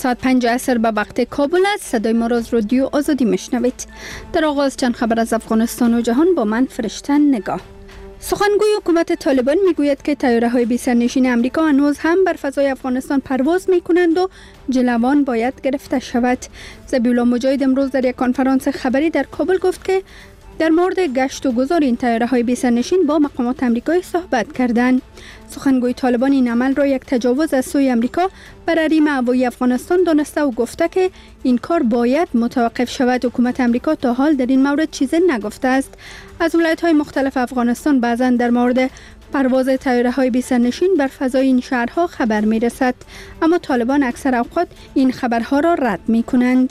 ساعت 5 عصر به وقت کابل است. صدای ما را از رادیو آزادی میشنوید. در آغاز چند خبر از افغانستان و جهان با من فرشته نگاه. سخنگوی حکومت طالبان میگوید که طیاره‌های بی سرنشین امریکا هنوز هم بر فضای افغانستان پرواز میکنند و جلوان باید گرفته شود. ذبیح الله مجاهد امروز در یک کنفرانس خبری در کابل گفت که در مورد گشت و گذار این طیاره‌های بی سرنشین با مقامات آمریکایی صحبت کردند. سخنگوی طالبان این عمل را یک تجاوز از سوی آمریکا بر حریم هوایی افغانستان دانسته و گفته که این کار باید متوقف شود. حکومت آمریکا تا حال در این مورد چیزی نگفته است. از ولایت‌های مختلف افغانستان بعضاً در مورد پرواز طیاره‌های بی سرنشین بر فضای این شهرها خبر می‌رسد، اما طالبان اکثر اوقات این خبرها را رد می‌کنند.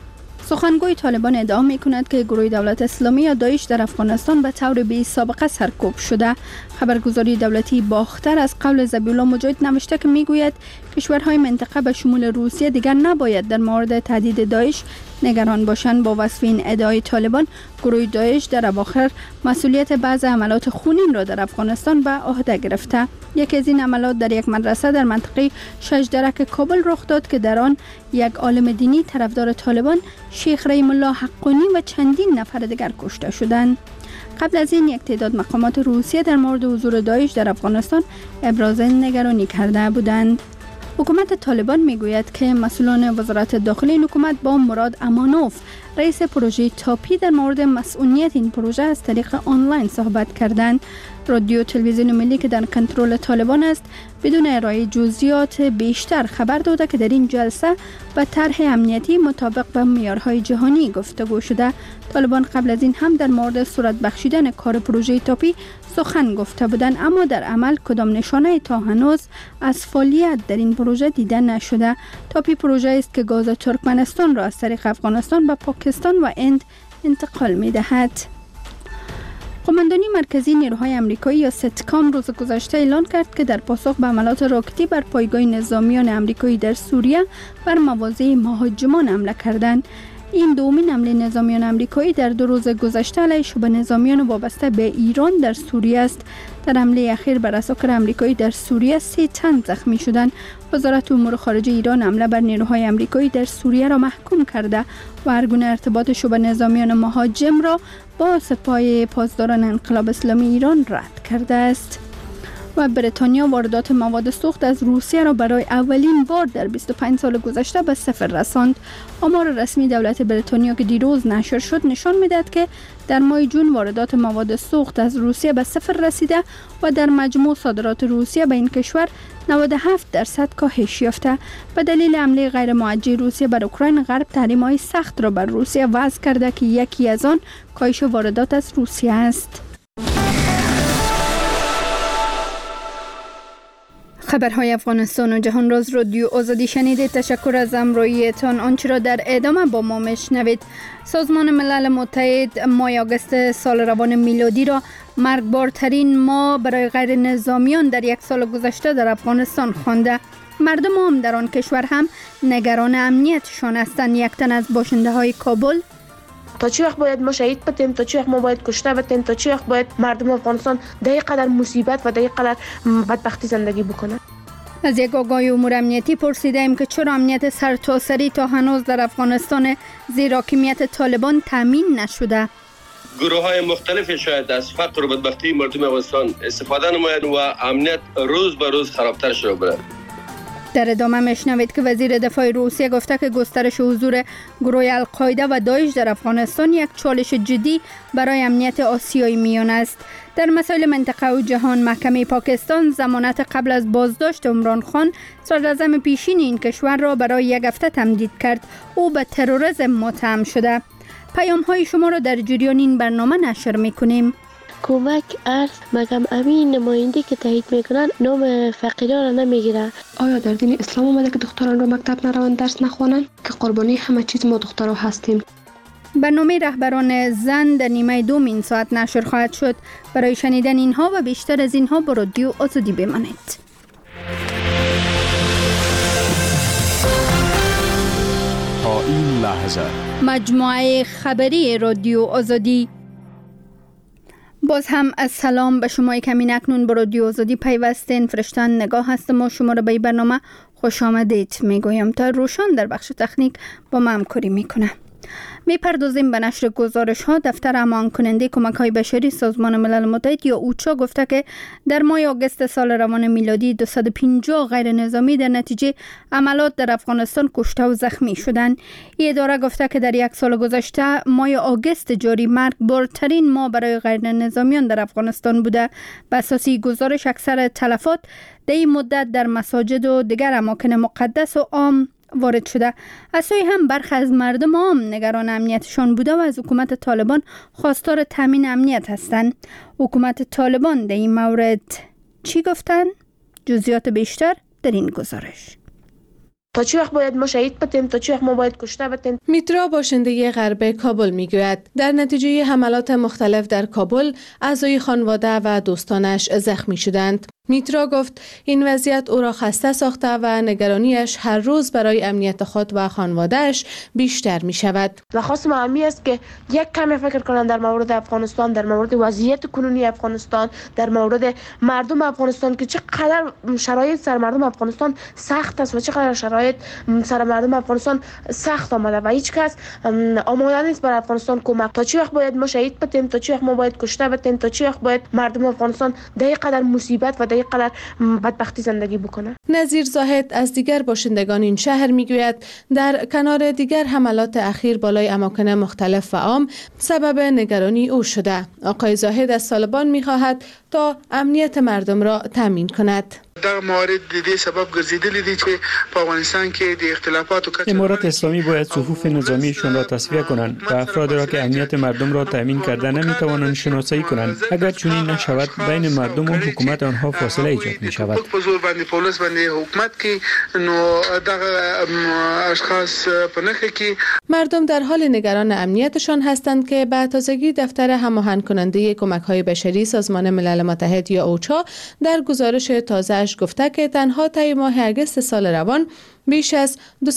سخنگوی طالبان ادعا می‌کند که گروه دولت اسلامی یا داعش در افغانستان به طور بی سابقه سرکوب شده. خبرگزاری دولتی باختر از قول ذبیح الله مجاهد نوشته که میگوید کشورهای منطقه به شمول روسیه دیگر نباید در مورد تهدید داعش نگران باشند. با وصف این ادعای طالبان، گروه داعش در اواخر مسئولیت بعض عملات خونین را در افغانستان به عهده گرفته. یکی از این عملات در یک مدرسه در منطقه شجدرک کابل رخ داد که در آن یک عالم دینی طرفدار طالبان، شیخ رحیم الله حقانی و چندین نفر دیگر کشته شدند. قبل از این یک تعداد مقامات روسیه در مورد حضور داعش در افغانستان ابراز نگرانی کرده بودند. حکومت طالبان میگوید که مسئولان وزارت داخلی این حکومت با مراد امانوف، رئیس پروژه تاپی، در مورد مسئولیت این پروژه از طریق آنلاین صحبت کردند. رادیو تلویزیون ملی که در کنترل طالبان است بدون ارائه جزئیات بیشتر خبر داده که در این جلسه به طرح امنیتی مطابق با معیارهای جهانی گفتگو شده. طالبان قبل از این هم در مورد صورت بخشیدن کار پروژه تاپی سخن گفته بودند، اما در عمل کدام نشانه تا هنوز از فعالیت در این پروژه دیده نشده. تاپی پروژه است که گاز ترکمنستان را از طریق افغانستان به پاکستان و هند انتقال می‌دهد. قماندانی مرکزی نیروهای آمریکایی یا ستکام روز گذشته اعلام کرد که در پاسخ به حملات راکتی بر پایگاه نظامیان آمریکایی در سوریه بر مواضع مهاجمان حمله کردند. این دومین حمله نظامیان آمریکایی در 2 روز گذشته علیه شبه نظامیان وابسته به ایران در سوریه است. در حمله اخیر بر اساکر آمریکایی در سوریه 3 تن زخمی شدند. وزارت امور خارجه ایران حمله بر نیروهای آمریکایی در سوریه را محکوم کرده و هر گونه ارتباط شبه نظامیان مهاجم را با سپاه پاسداران انقلاب اسلامی ایران رد کرده است. و بریتانیا واردات مواد سوخت از روسیه را برای اولین بار در 25 سال گذشته به صفر رساند. آمار رسمی دولت بریتانیا که دیروز نشر شد نشان می‌دهد که در ماه جون واردات مواد سوخت از روسیه به صفر رسیده و در مجموع صادرات روسیه به این کشور 97% کاهش یافته. به دلیل حمله غیر موجه روسیه بر اوکراین، غرب تحریم‌های سخت را بر روسیه وضع کرده که یکی از آن کاهش واردات از روسیه است. خبرهای افغانستان و جهان را از رادیو آزادی شنیدید. تشکر از همراهیتان. آنچه را در ادامه با ما میشنوید. سازمان ملل متحد ماه آگوست سال روان میلادی را مرگبارترین ماه برای غیر نظامیان در یک سال گذشته در افغانستان خوانده. مردم هم در آن کشور هم نگران امنیتشان هستند. یک تن از باشنده های کابل: تا چه وقت باید ما شهید بتیم؟ تا چه وقت ما باید کشته بتیم؟ تا چه وقت باید مردم افغانستان در این قدر مصیبت و در این قدر بدبختی زندگی بکنند؟ از یک آگاه امور امنیتی پرسیدیم که چرا امنیت سرتاسری تا هنوز در افغانستان زیر حاکمیت طالبان تامین نشده. گروه‌های مختلف شاید از فقر و بدبختی مردم افغانستان استفاده نمایند و امنیت روز به روز خرابتر شده برد. در ادامه میشنوید که وزیر دفاع روسیه گفته که گسترش حضور گروه القاعده و داعش در افغانستان یک چالش جدی برای امنیت آسیای میان است. در مسائل منطقه و جهان، محکمه پاکستان ضمانت قبل از بازداشت عمران خان، صدراعظم پیشین این کشور را برای 1 هفته تمدید کرد. او به تروریسم متهم شده. پیام‌های شما را در جریان این برنامه نشر می‌کنیم. کمک ارز مگم امین نماینده که تایید میکنن نام فقیران را نمیگیره. آیا در دین اسلام اومده که دختران را مکتب نروند درس نخوانند؟ که قربانی همه چیز ما دخترها هستیم. برنامه رهبران زن در نیمه دوم این ساعت نشر خواهد شد. برای شنیدن اینها و بیشتر از اینها با رادیو آزادی بمانید. تا این لحظه مجموعه خبری رادیو آزادی. باز هم از سلام به شما. کمین اکنون با رادیو آزادی پیوستین. فرشته نگاه هستم و شما را به این برنامه خوش آمدید میگویم تا روشان در بخش تکنیک با ما همکاری میکنه. میپردازیم به نشر گزارش ها. دفتر امان کننده کمک های بشری سازمان ملل متحد یا اوچا گفته که در ماه آگوست سال روان میلادی 250 غیر نظامی در نتیجه عملات در افغانستان کشته و زخمی شدند. این اداره گفته که در یک سال گذشته ماه آگوست جاری مرگبارترین ماه برای غیر نظامیان در افغانستان بوده. به اساس گزارش اکثر تلفات در این مدت در مساجد و دیگر اماکن مقدس و عام وارد شده. از سوی هم برخی از مردم عام نگران امنیتشان بوده و از حکومت طالبان خواستار تامین امنیت هستند. حکومت طالبان در این مورد چی گفتن؟ جزئیات بیشتر در این گزارش. تا چه وقت باید ما شهید بتیم، تا چه وقت ما باید کشته بتیم. میترا باشنده غرب کابل میگوید در نتیجه حملات مختلف در کابل اعضای خانواده و دوستانش زخمی شدند. میترا گفت این وضعیت او را خسته ساخته و نگرانیش هر روز برای امنیت خود و خانواده‌اش بیشتر می شود. درخواست ما همی است که یک کمی فکر کنند در مورد افغانستان، در مورد وضعیت کنونی افغانستان، در مورد مردم افغانستان که چقدر شرایط سر مردم افغانستان سخت است و چقدر شرایط سر مردم افغانستان سخت آمده و هیچ کس آماده نیست بر افغانستان کمک. تا چه وقت باید ما شهید بتیم، تا چه وقت ما باید کشته بتیم، تا چه وقت باید مردم افغانستان در این قدر مصیبت و در این قدر بدبختی زندگی بکنه. نظیر زاهد از دیگر باشندگان این شهر میگوید در کنار دیگر حملات اخیر بالای اماکن مختلف و عام سبب نگرانی او شده. آقای زاهد از طالبان میخواهد تا امنیت مردم را تامین کند. در مورد دیگه سبب گرځیدلی دی چې په افغانستان کې د اختلافات و امارات اسلامی باید صفوف نظامیشان را تصفیه کنند و افراد را که امنیت مردم را تامین کرده نمیتوانند شناسایی کنند. اگر چنین نشود بین مردم و حکومت آنها فاصله ایجاد می شود. په زور باندې پولیس باندې حکومت کې نو دغه اشخاص په نخښه کې مردم در حال نگران امنیتشان هستند که به تازگی دفتر هماهنگ کننده کمک های بشری سازمان ملل متحد یا اوچا در گزارش تازه گفته که تنها طی ماه آگوست سال روان بیش از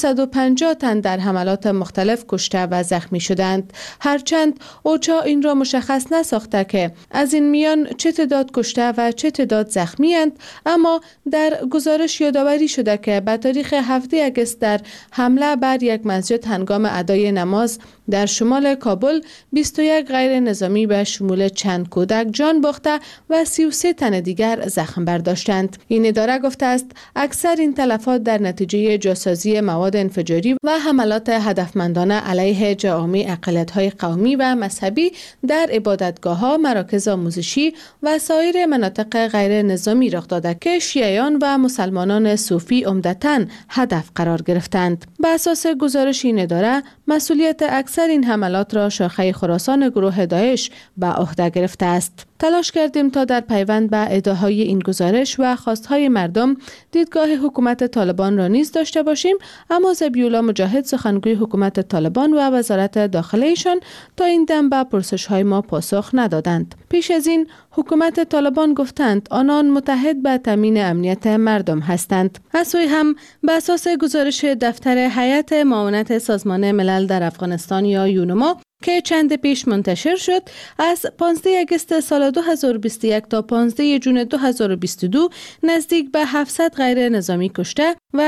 250 تن در حملات مختلف کشته و زخمی شدند. هرچند اوچا این را مشخص نساخته که از این میان چه تعداد کشته و چه تعداد زخمی اند، اما در گزارش یادآوری شده که به تاریخ 7 آگوست در حمله بر یک مسجد هنگام ادای نماز در شمال کابل 21 غیر نظامی به شمول چند کودک جان باخته و 33 تن دیگر زخم برداشتند. این اداره گفته است اکثر این تلفات در نتیجه جاسازی مواد انفجاری و حملات هدفمندانه علیه جوامع اقلیت‌های قومی و مذهبی در عبادتگاه‌ها، مراکز آموزشی و سایر مناطق غیر نظامی رخ داده که شیعیان و مسلمانان صوفی عمدتاً هدف قرار گرفتند. به اساس گزارش این اداره مسئولیت اکثر این حملات را شاخه خراسان گروه داعش به عهده گرفته است. تلاش کردیم تا در پیوند به ادعاهای این گزارش و خواستهای مردم دیدگاه حکومت طالبان را نیز داشته باشیم، اما ذبیح‌الله مجاهد سخنگوی حکومت طالبان و وزارت داخله ایشان تا این دم به پرسش‌های ما پاسخ ندادند. پیش از این حکومت طالبان گفتند آنان متحد به تامین امنیت مردم هستند. از سوی هم به اساس گزارش دفتر هیئت معاونت سازمان ملل در افغانستان یا یونما که چند پیش منتشر شد، از 15 آگوست سال 2021 تا 15 جون 2022 نزدیک به 700 غیر نظامی کشته و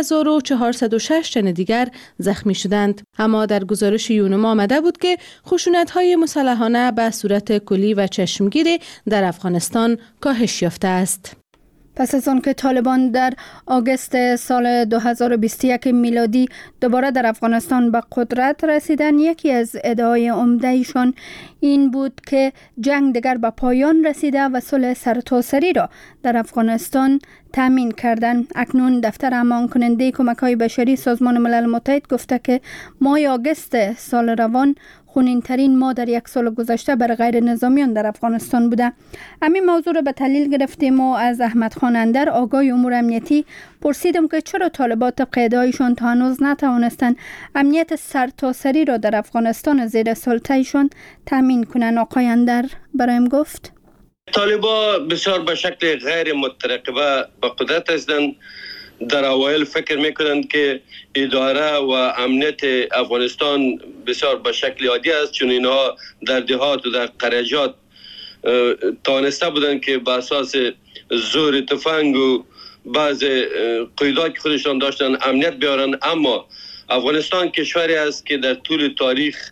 1406 تن دیگر زخمی شدند. اما در گزارش یونما آمده بود که خشونت‌های مسلحانه به صورت کلی و چشمگیری در افغانستان کاهش یافته است. پس از آن که طالبان در آگوست سال 2021 میلادی دوباره در افغانستان به قدرت رسیدن، یکی از ادعای عمده ایشان این بود که جنگ دیگر به پایان رسیده و صلح سرتاسری را در افغانستان تامین کردن. اکنون دفتر امان کننده کمک های بشری سازمان ملل متحد گفته که ماه آگوست سال روان خونین ترین ماه در یک سال گذشته بر غیر نظامیان در افغانستان بوده. همین موضوع را به تحلیل گرفتیم و از احمد خان اندر آگاه امور امنیتی پرسیدم که چرا طالبان طبق ادعایشان تا هنوز نتوانستند امنیت سرتاسری را در افغانستان زیر سلطه ایشان تامین کنند. آقای اندر برایم گفت طالبان بسیار به شکل غیر مترقبه به قدرت هستند. در اوایل فکر میکنند که اداره و امنیت افغانستان بسیار به شکل عادی است، چون اینها در دهات و در قریجات توانسته بودند که به اساس زور تفنگ و بعض قیودات که خودشان داشتن امنیت بیارن. اما افغانستان کشوری است که در طول تاریخ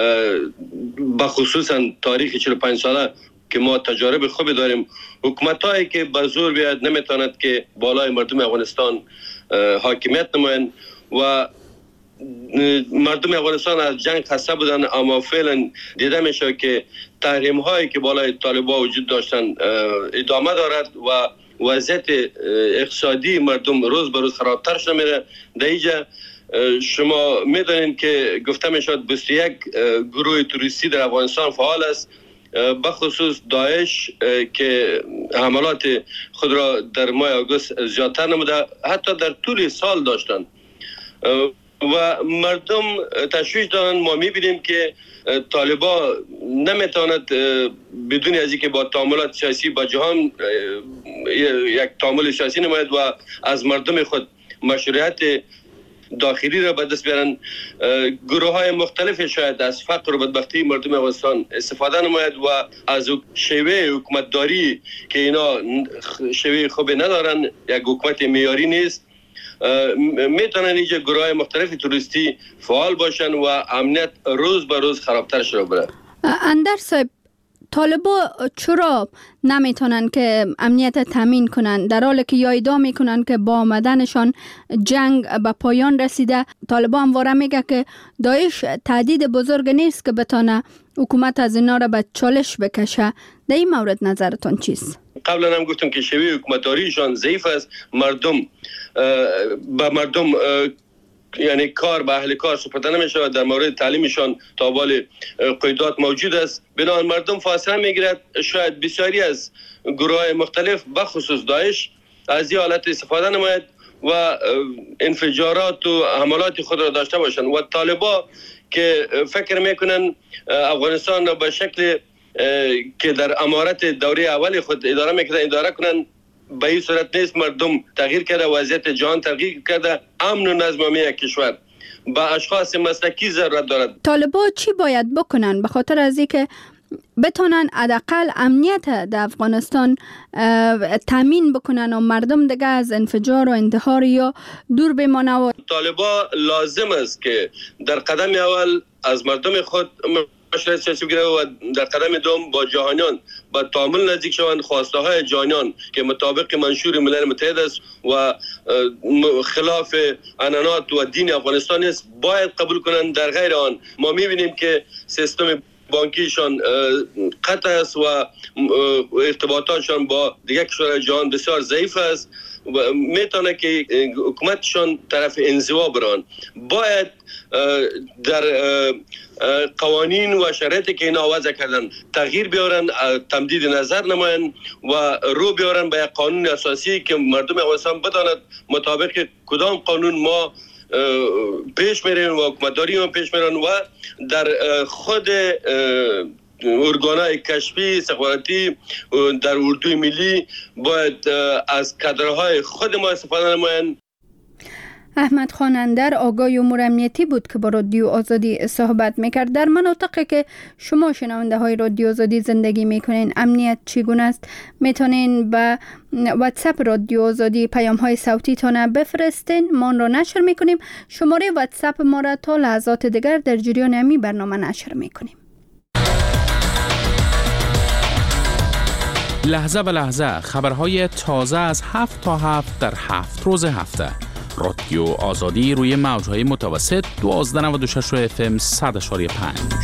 بخصوصا تاریخ 45 ساله که ما تجارب خوبی داریم، حکومتایی که به زور بیاد نمیتواند که بالای مردم افغانستان حاکمیت نمایند و مردم افغانستان از جنگ خسته بودن. اما فعلا دیده میشه که تحریم هایی که بالای طالبان وجود داشتن ادامه دارد و وضعیت اقتصادی مردم روز به روز خرابتر شده میره. در اینجا شما میدونید که گفته میشد 21 گروه توریستی در افغانستان فعال است، بخصوص داعش که حملات خود را در ماه آگوست زیادتر نموده، حتی در طول سال داشتند و مردم تشویش دارن. ما میبینیم که طالبان نمیتواند بدون از اینکه با تعاملات سیاسی با جهان یک تعامل سیاسی نماید و از مردم خود مشروعیت داخلی را به دست بیارن. گروه های مختلف شاید از فقر و بدبختی مردم افغانستان استفاده نماید و از شیوه حکومتداری که اینا شیوه خوبی ندارن، یک حکومت معیاری نیست، میتونن اینجا گروه های مختلف توریستی فعال باشن و امنیت روز به روز خرابتر شده بره. اندر صاحب، طالبان چرا نمیتونن که امنیت تامین کنن در حالی که ادعا میکنن که با آمدنشان جنگ به پایان رسیده؟ طالبان همواره میگه که داعش تهدید بزرگ نیست که بتونه حکومت از اینا را به چالش بکشه. در این مورد نظرتون چیست؟ قبلا هم گفتم که شیوه حکومتداریشان ضعیف است. مردم یعنی کار به اهل کار سپرده نمیشه. در مورد تعلیمشان تابال قیودات موجود است، بنابراین مردم فاصله میگیرد. شاید بسیاری از گروه مختلف بخصوص داعش از این حالت استفاده نماید و انفجارات و حملات خود را داشته باشند و طالبان که فکر میکنن افغانستان را به شکل که در امارت دوره اول خود اداره کنن، به این صورت نیست. مردم تغییر کرده، وضعیت جهان تغییر کرده، امن و نظم یک کشور با اشخاص مسلکی ضرورت دارد. طالبان چی باید بکنن به خاطر از اینکه بتونن حداقل امنیت در افغانستان تامین بکنن و مردم دیگه از انفجار و انتحار یا دور بمانه؟ و طالبان لازم است که در قدم اول از مردم خود مشورت سیاسی بگیره و در قدم دوم با جهانیان با تعامل نزدیک شوند. خواسته های جهانیان که مطابق منشور ملل متحد است و خلاف عنعنات و دین افغانستان است باید قبول کنند. در غیر آن ما میبینیم که سیستم بانکیشان قطع است و ارتباطاتشان با دیگر کشورهای جهان بسیار ضعیف است و میتونه که حکومتشان طرف انزوا برن. باید در قوانین و شرایطی که اینا وضع کردن تغییر بیارن، تمدید نظر نماین و رو بیارن به یک قانون اساسی که مردم افغانستان بداند مطابق کدام قانون ما پیش میریم و حکومتداری ما پیش میرن و در خود ارگانهای کشفی استخباراتی در اردوی ملی باید از کادرهای خود ما استفاده نمایند. احمد خان اندر آگاه امور امنیتی بود که با رادیو آزادی صحبت میکرد. در مناطقی که شما شنونده های رادیو آزادی زندگی میکنین امنیت چگونه است؟ میتونین به واتساپ رادیو آزادی پیام های صوتی تان بفرستین، ما آن را نشر میکنیم. شماره واتساپ ما را تا لحظات دیگر در جریان امی برنامه نشر میکنیم. لحظه به لحظه خبرهای تازه از 7 تا 7 در 7 روز هفته. رادیو آزادی روی موج‌های متوسط 1296 FM 100.5.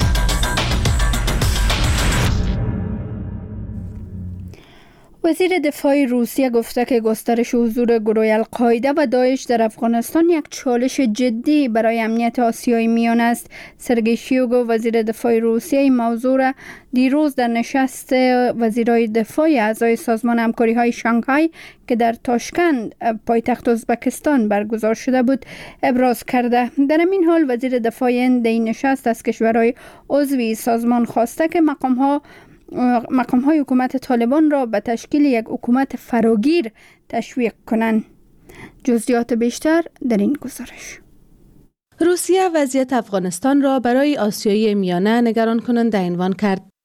وزیر دفاع روسیه گفته که گسترش حضور گروه القاعده و داعش در افغانستان یک چالش جدی برای امنیت آسیای میانه است. سرگئی شویگو وزیر دفاع روسیه این موضوع را دیروز در نشست وزیرای دفاع اعضای سازمان همکاری‌های شانگهای که در تاشکند پایتخت ازبکستان برگزار شده بود ابراز کرده. در این حال وزیر دفاع این نشست از کشورهای عضو سازمان خواسته که مقام‌های حکومت طالبان را به تشکیل یک حکومت فراگیر تشویق کنند. جزئیات بیشتر در این گزارش. روسیه وضعیت افغانستان را برای آسیای میانه نگران کننده عنوان کرد.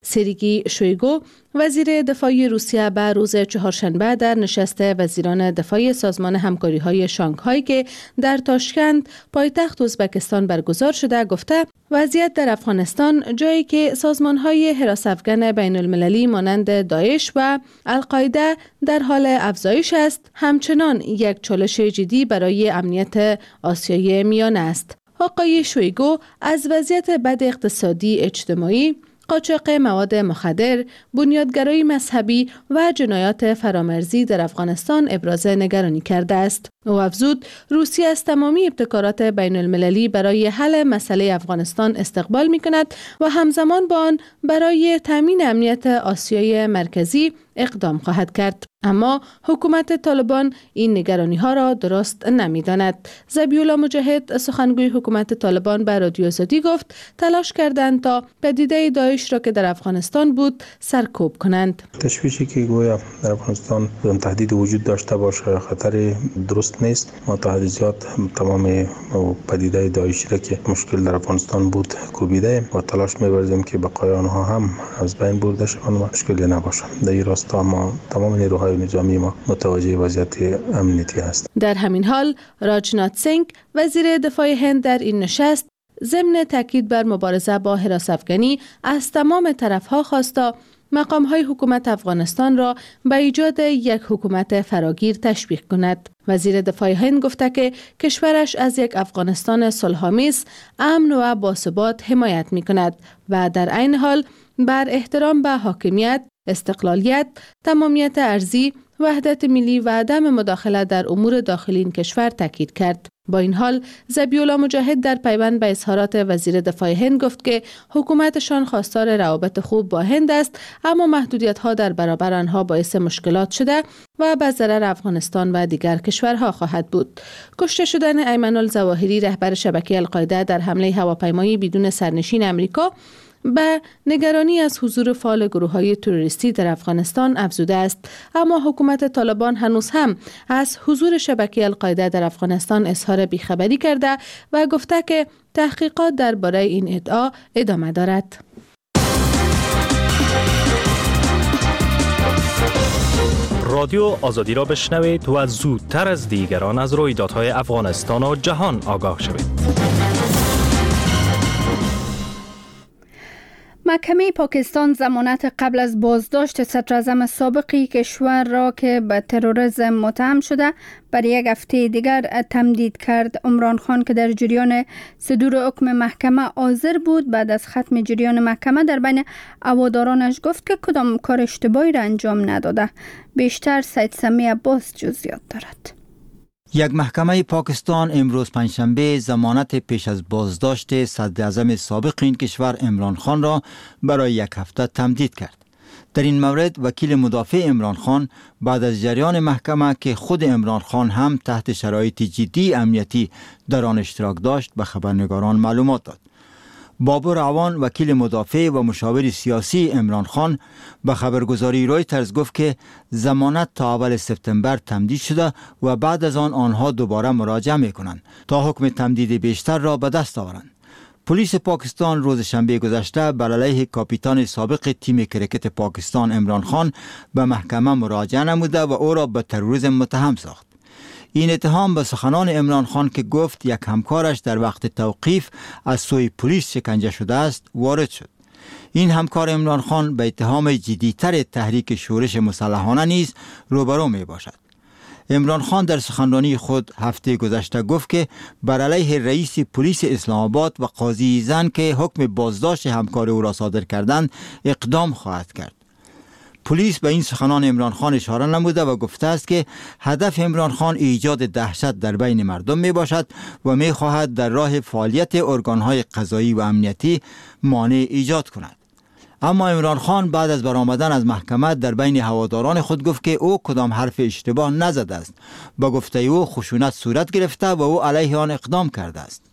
سرگئی شویگو وزیر دفاع روسیه به روز چهارشنبه در نشست وزیران دفاع سازمان همکاری‌های شانگهای که در تاشکند پایتخت ازبکستان برگزار شده گفته وضعیت در افغانستان جایی که سازمان‌های حراس افغان بین المللی مانند داعش و القاعده در حال افزایش است، همچنان یک چالش جدی برای امنیت آسیای میانه است. آقای شویگو از وضعیت بد اقتصادی اجتماعی، قاچاق مواد مخدر، بنیادگرایی مذهبی و جنایات فرامرزی در افغانستان ابراز نگرانی کرده است. او افزود روسیه از تمامی ابتکارات بین المللی برای حل مسئله افغانستان استقبال می کند و همزمان با آن برای تامین امنیت آسیای مرکزی اقدام خواهد کرد. اما حکومت طالبان این نگرانی ها را درست نمی داند. ذبیحالله مجاهد سخنگوی حکومت طالبان به رادیو آزادی گفت تلاش کردند تا پدیده داعش را که در افغانستان بود سرکوب کنند. تشویشی که گویا در افغانستان تهدید وجود داشته باشه خطر درست نیست. ما تا حد زیاد تمام پدیده داعشی را که مشکل در افغانستان بود کوبیده و تلاش می‌ورزیم که بقای آنها هم از بین برده شوند و مشکلی نباشه. در این راستا ما تمام نیروهای نظامی ما متوجه وضعیت امنیتی است. در همین حال راجنات سینگ وزیر دفاع هند در این نشست ضمن تاکید بر مبارزه با حراس افغانی از تمام طرف‌ها خواست تا مقام‌های حکومت افغانستان را به ایجاد یک حکومت فراگیر تشویق کند. وزیر دفاع هند گفته که کشورش از یک افغانستان صلح‌آمیز، امن و باثبات حمایت می‌کند و در عین حال بر احترام به حاکمیت، استقلالیت، تمامیت ارضی، وحدت ملی و عدم مداخله در امور داخلی این کشور تاکید کرد. با این حال ذبیحالله مجاهد در پیوند به اظهارات وزیر دفاع هند گفت که حکومتشان خواستار روابط خوب با هند است، اما محدودیت‌ها در برابر آنها باعث مشکلات شده و به ضرر افغانستان و دیگر کشورها خواهد بود. کشته شدن ایمن الظواهری رهبر شبکه القاعده در حمله هواپیمایی بدون سرنشین آمریکا به نگرانی از حضور فعال گروه‌های تروریستی در افغانستان افزوده است، اما حکومت طالبان هنوز هم از حضور شبکه القاعده در افغانستان اظهار بیخبری کرده و گفته که تحقیقات درباره این ادعا ادامه دارد. رادیو آزادی را بشنوید و زودتر از دیگران از رویدادهای افغانستان و جهان آگاه شوید. محکمه پاکستان ضمانت قبل از بازداشت صدراعظم سابق کشور را که به تروریسم متهم شده برای یک هفته دیگر تمدید کرد. عمران خان که در جریان صدور حکم محکمه حاضر بود، بعد از ختم جریان محکمه در بین هوادارانش گفت که کدام کار اشتباهی را انجام نداده. بیشتر سید سمی عباس جزئیات دارد. یک محکمه پاکستان امروز پنجشنبه ضمانت پیش از بازداشت صدراعظم سابق این کشور عمران خان را برای یک هفته تمدید کرد. در این مورد وکیل مدافع عمران خان بعد از جریان محکمه که خود عمران خان هم تحت شرایط جدی امنیتی در آن اشتراک داشت به خبرنگاران معلومات داد. بابر عوان وکیل مدافع و مشاور سیاسی عمران خان به خبرگزاری رویترز گفت که ضمانت تا اول سپتامبر تمدید شده و بعد از آنها دوباره مراجعه می‌کنند تا حکم تمدید بیشتر را به دست آورند. پلیس پاکستان روز شنبه گذشته بر علیه کاپیتان سابق تیم کرکت پاکستان عمران خان به محکمه مراجعه نموده و او را به تروریسم متهم ساخت. این اتهام به سخنان عمران خان که گفت یک همکارش در وقت توقیف از سوی پلیس شکنجه شده است وارد شد. این همکار عمران خان به اتهام جدی‌تر تحریک شورش مسلحانه نیز روبرو می باشد. عمران خان در سخنرانی خود هفته گذشته گفت که بر علیه رئیس پلیس اسلام آباد و قاضی زن که حکم بازداشت همکار او را صادر کردند اقدام خواهد کرد. پلیس به این سخنان عمران خان اشاره نموده و گفته است که هدف عمران خان ایجاد دهشت در بین مردم می باشد و می خواهد در راه فعالیت ارگانهای قضایی و امنیتی مانع ایجاد کند. اما عمران خان بعد از برآمدن از محکمه در بین هواداران خود گفت که او کدام حرف اشتباه نزده است. با گفته او خشونت صورت گرفته و او علیه آن اقدام کرده است.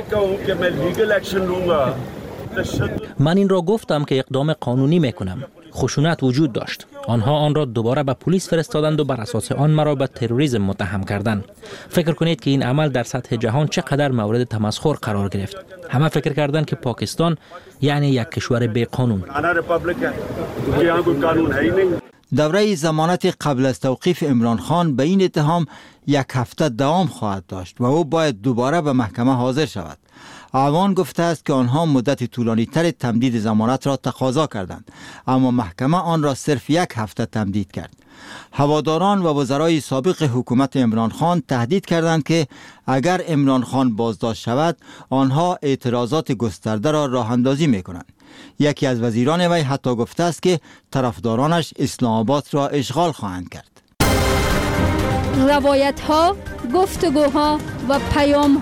من این را گفتم که اقدام قانونی میکنم. خشونت وجود داشت. آنها آن را دوباره به پلیس فرستادند و بر اساس آن مرا به تروریسم متهم کردند. فکر کنید که این عمل در سطح جهان چقدر مورد تمسخر قرار گرفت. همه فکر کردند که پاکستان یعنی یک کشور بی قانون. دوره ضمانت قبل از توقیف عمران خان به این اتهام 1 هفته دوام خواهد داشت و او باید دوباره به محکمه حاضر شود. اعوان گفته است که آنها مدت طولانی تر تمدید ضمانت را تقاضا کردند، اما محکمه آن را صرف 1 هفته تمدید کرد. هواداران و وزرای سابق حکومت عمران خان تهدید کردند که اگر عمران خان بازداشت شود آنها اعتراضات گسترده را راه اندازی می کنند. یکی از وزیران وی حتی گفته است که طرفدارانش اسلام آباد را اشغال خواهند کرد. روایت ها، گفتگوها و پیام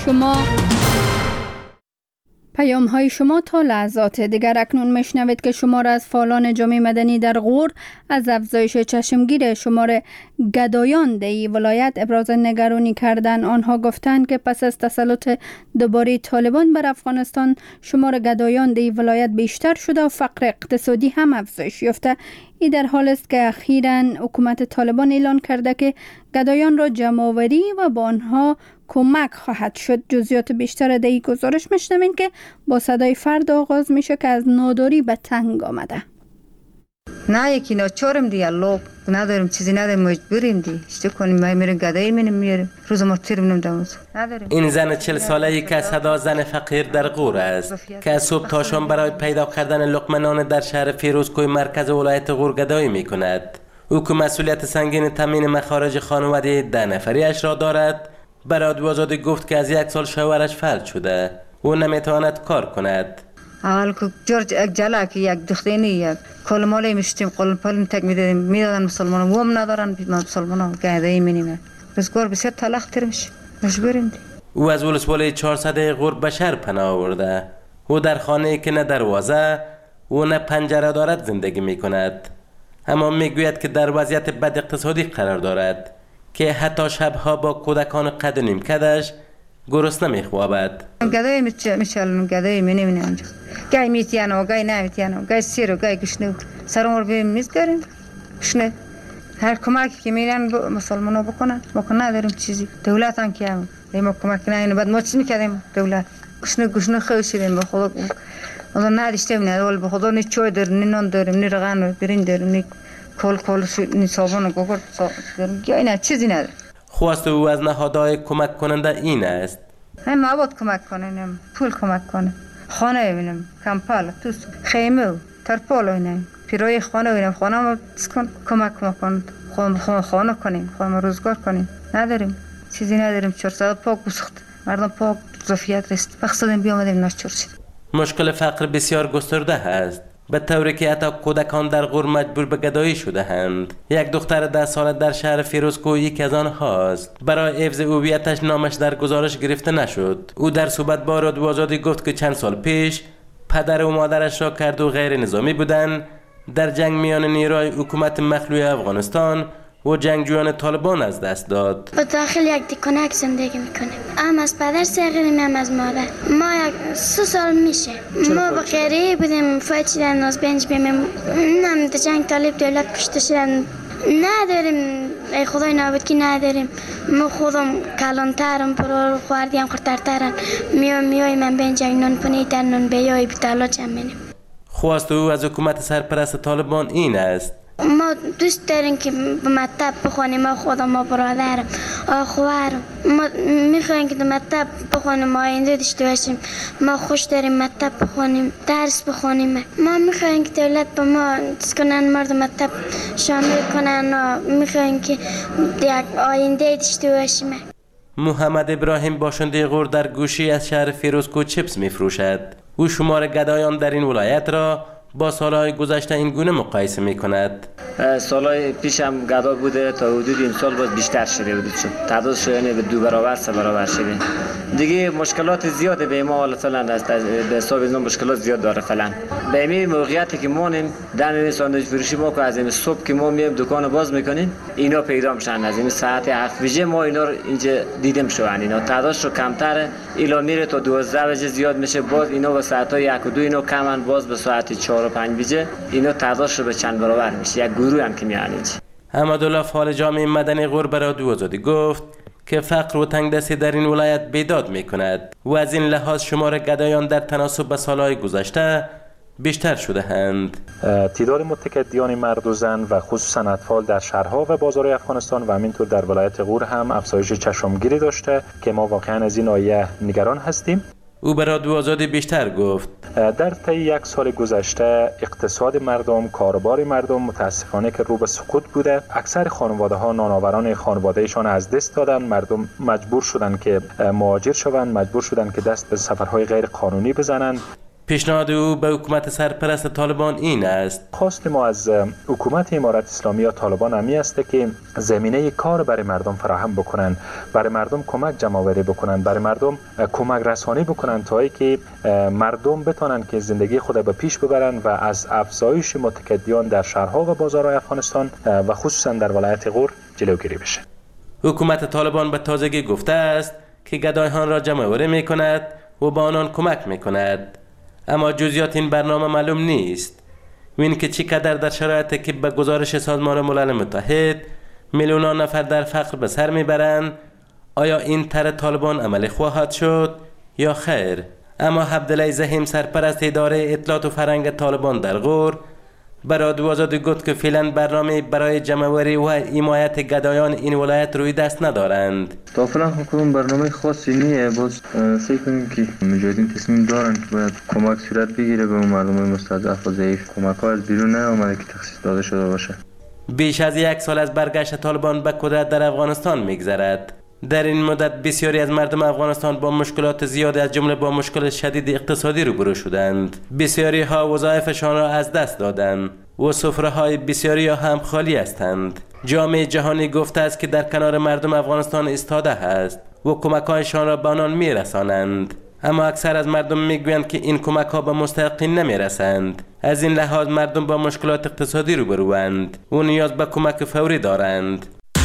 های شما تا لحظات دیگر. اکنون میشنوید که شمار از فعالان جامعه مدنی در غور از افزایش چشمگیر شمار گدایان در ولایت ابراز نگرانی کردند. آنها گفتند که پس از تسلط دوباره طالبان بر افغانستان شمار گدایان در ولایت بیشتر شده و فقر اقتصادی هم افزایش یافته. این در حال است که اخیراً حکومت طالبان اعلان کرده که گدایان را جمع‌آوری و با آنها کمک خواهد شد. جزئیات بیشتر در این گزارش میشنوین که با صدای فرد آغاز میشه که از ناداری به تنگ آمده. نه یکی ناچارم دی الله نداریم، چیزی نداریم، مجبوریم دی چه کنیم؟ ما میریم گدایی میریم روز ما تیرم نداریم. این زن 40 ساله‌ای که صدا زن فقیر در غور است که از صبح تا شام برای پیدا کردن لقمه نان در شهر فیروزکوه مرکز ولایت غور گدایی میکند. او که مسئولیت سنگین تامین مخارج خانواده 10 نفریش را دارد، به رادیو آزادی گفت که از 1 سال شوهرش فلج شده و نمیتواند کار کند. اول که جورج یک جلاکی یک دختینی یک کلمالی میشتیم قلمپالی تک میدادن مسلمان و هم ندارن مسلمان گهدهی مینیم روزگار بسیار تلخ تر میشه مجبوریم. او از ولسوالی 400 غور به شهر پناه آورده و در خانه‌ای که نه دروازه و نه پنجره دارد زندگی میکند، اما میگوید که در وضعیت بد اقتصادی قرار دارد که حتی شبها با کودکان قد و نیم کدش گرسنه میخوابد. گدایی میشالن گدایی مینیم اونجا گای میتیانو گای نمیتیانو گای سیرو گای گشنه سرمور بیم میذاریم گشنه. هر کمکی که میرن مسلمانا بکنن نداریم چیزی. دولت هم که ما کمک نمیکنه بعد ما چی میکردیم؟ دولت گشنه خوشیدیم به خدا اون نداشتیم نه اول به خدا نه چای داریم نه نان داریم نه رغن برنج داریم نه کل نه صابون و گوگل داریم یا نه چیزی نداریم. خواست او از نهادهای کمک کننده این است هم مواد کمک کنیم، پول کمک کنیم، خانه ببینیم، کمپال، توس، خیمه، ترپال ببینیم، پیرای خانه ببینیم، خانه ما کمک کنیم، خانه کنیم، خانه روزگار کنیم. نداریم، چیزی نداریم. 400 پاک گسخت، مردم پاک ظرفیت رست. بخصدیم بیامدیم ناشور شد. مشکل فقر بسیار گسترده است، به طوری که حتی کودکان در غور مجبور به گدایی شده اند. یک دختر 10 ساله در شهر فیروزکوه یکی از آنهاست. برای حفظ هویتش نامش در گزارش گرفته نشد. او در صحبت با رادیو آزادی گفت که چند سال پیش پدر و مادرش را کرد و غیر نظامی بودند در جنگ میان نیروهای حکومت مخلوع افغانستان و جنگجویان طالبان از دست داد. با داخل یک دکانک زندگی میکنیم. هم از پدر سرگیریم هم از مادر. ما 3 سال میشه. ما با خیریه بودیم فایت شدن از بنج بیم. نم در جنگ طالب دولت کشته شدن. نداریم ای خدای نابود که نداریم. ما خودم کلانترم پرو خوردیم خورترترن. میای من بنج نون پنی در نون بیای بتالا چمنیم. خواست او از حکومت سرپرست طالبان این است. ما دوست داریم که به مکتب بخونیم. ما خودم ما برادرم خواهرم ما میخوایم که به مکتب بخونیم آینده داشته باشیم. ما خوش داریم مکتب بخونیم درس بخونیم. ما میخوایم که دولت به ما دست کنن مردم مکتب شامل کنن و میخوایم که یک آینده داشته باشیم. محمد ابراهیم باشنده غور در گوشی از شهر فیروزکوه چپس میفروشد. او شمار گدایان در این ولایت را با سالهای گذشته این گونه مقایسه می کند. سالای پیش هم گدا بوده، تا حدود این سال باز بیشتر شده بود، شد تعدادش یعنی به 2 برابر 3 برابر شده دیگه. مشکلات زیاده به ما مثلا به حساب اینا مشکلات زیاد داره فعلا. به این موقعیتی که ما نیم دم ساندویچ فروشی ما که از این صبح که ما میایم دکان باز میکنیم اینا پیدا میشن، از این ساعت 7 بجه ما اینا رو اینجا دیدیم شوند، اینا تعدادش رو کمتره، الا میره تا 12 بجه زیاد میشه، باز اینا به ساعت‌های 1 و 2 اینا کمن، باز به ساعت 4 و 5 بجه اینا تعدادش رو به چند برابر میشه، یک گروه هم که میان اینجا. حمدالله فعال جامعه مدنی غور به رادیو آزادی گفت که فقر و تنگدستی در این ولایت بیداد میکند و از این لحاظ شمار گدایان در تناسب به سالهای گذشته بیشتر شده اند. تعداد متقدیان مرد و زن و خصوصا اطفال در شهرها و بازارهای افغانستان و همینطور در ولایت غور هم افزایش چشمگیری داشته که ما واقعا از این آیه نگران هستیم. او به رادیو آزادی بیشتر گفت در طی 1 سال گذشته اقتصاد مردم، کاروبار مردم متاسفانه که رو به سقوط بوده. اکثر خانواده ها نانآوران خانوادهشان از دست دادن، مردم مجبور شدن که مهاجر شوند، مجبور شدن که دست به سفرهای غیر قانونی بزنند. پیشنهاد او به حکومت سرپرست طالبان این است: خواست ما از حکومت امارت اسلامی یا طالبان همی است که زمینه کار برای مردم فراهم بکنن، برای مردم کمک جمع‌آوری بکنن، برای مردم کمک رسانی بکنن تا اینکه مردم بتونن که زندگی خود به پیش ببرن و از افزایش متقدیان در شهرها و بازارهای افغانستان و خصوصا در ولایت غور جلوگیری بشه. حکومت طالبان به تازگی گفته است که گدایان را جمع‌آوری می‌کند و به آنان کمک می‌کند، اما جزئیات این برنامه معلوم نیست. این که چقدر در شرایطی که به گزارش سازمان ملل متحد میلیونان نفر در فقر به سر میبرند، آیا این طرح طالبان عملی خواهد شد یا خیر؟ اما عبدالله زحیم سرپرست اداره اطلاعات و فرهنگ طالبان در غور به رادیو آزادی گفت که فعلا برنامه برای جمع‌آوری و حمایت گدایان این ولایت روی دست ندارند. تا فعلا حکومت برنامه خاصی نیه، باز فکر کنیم که مجاهدین تصمیم دارن که باید کمک صورت بگیره به مردم مستضعف و ضعیف. کمک‌ها از بیرون نیامده که تخصیص داده شده باشه. بیش از 1 سال از برگشت طالبان به قدرت در افغانستان میگذرد. در این مدت بسیاری از مردم افغانستان با مشکلات زیاد از جمله با مشکل شدید اقتصادی روبرو شدند. بسیاری ها وظایفشان را از دست دادند و سفره های بسیاری هم خالی هستند. جامعه جهانی گفته است که در کنار مردم افغانستان ایستاده است و کمک‌هایشان را به آنان میرسانند، اما اکثر از مردم میگویند که این کمک‌ها به مستحقین نمیرسند. از این لحاظ مردم با مشکلات اقتصادی روبروند و نیاز به کمک فوری دارند.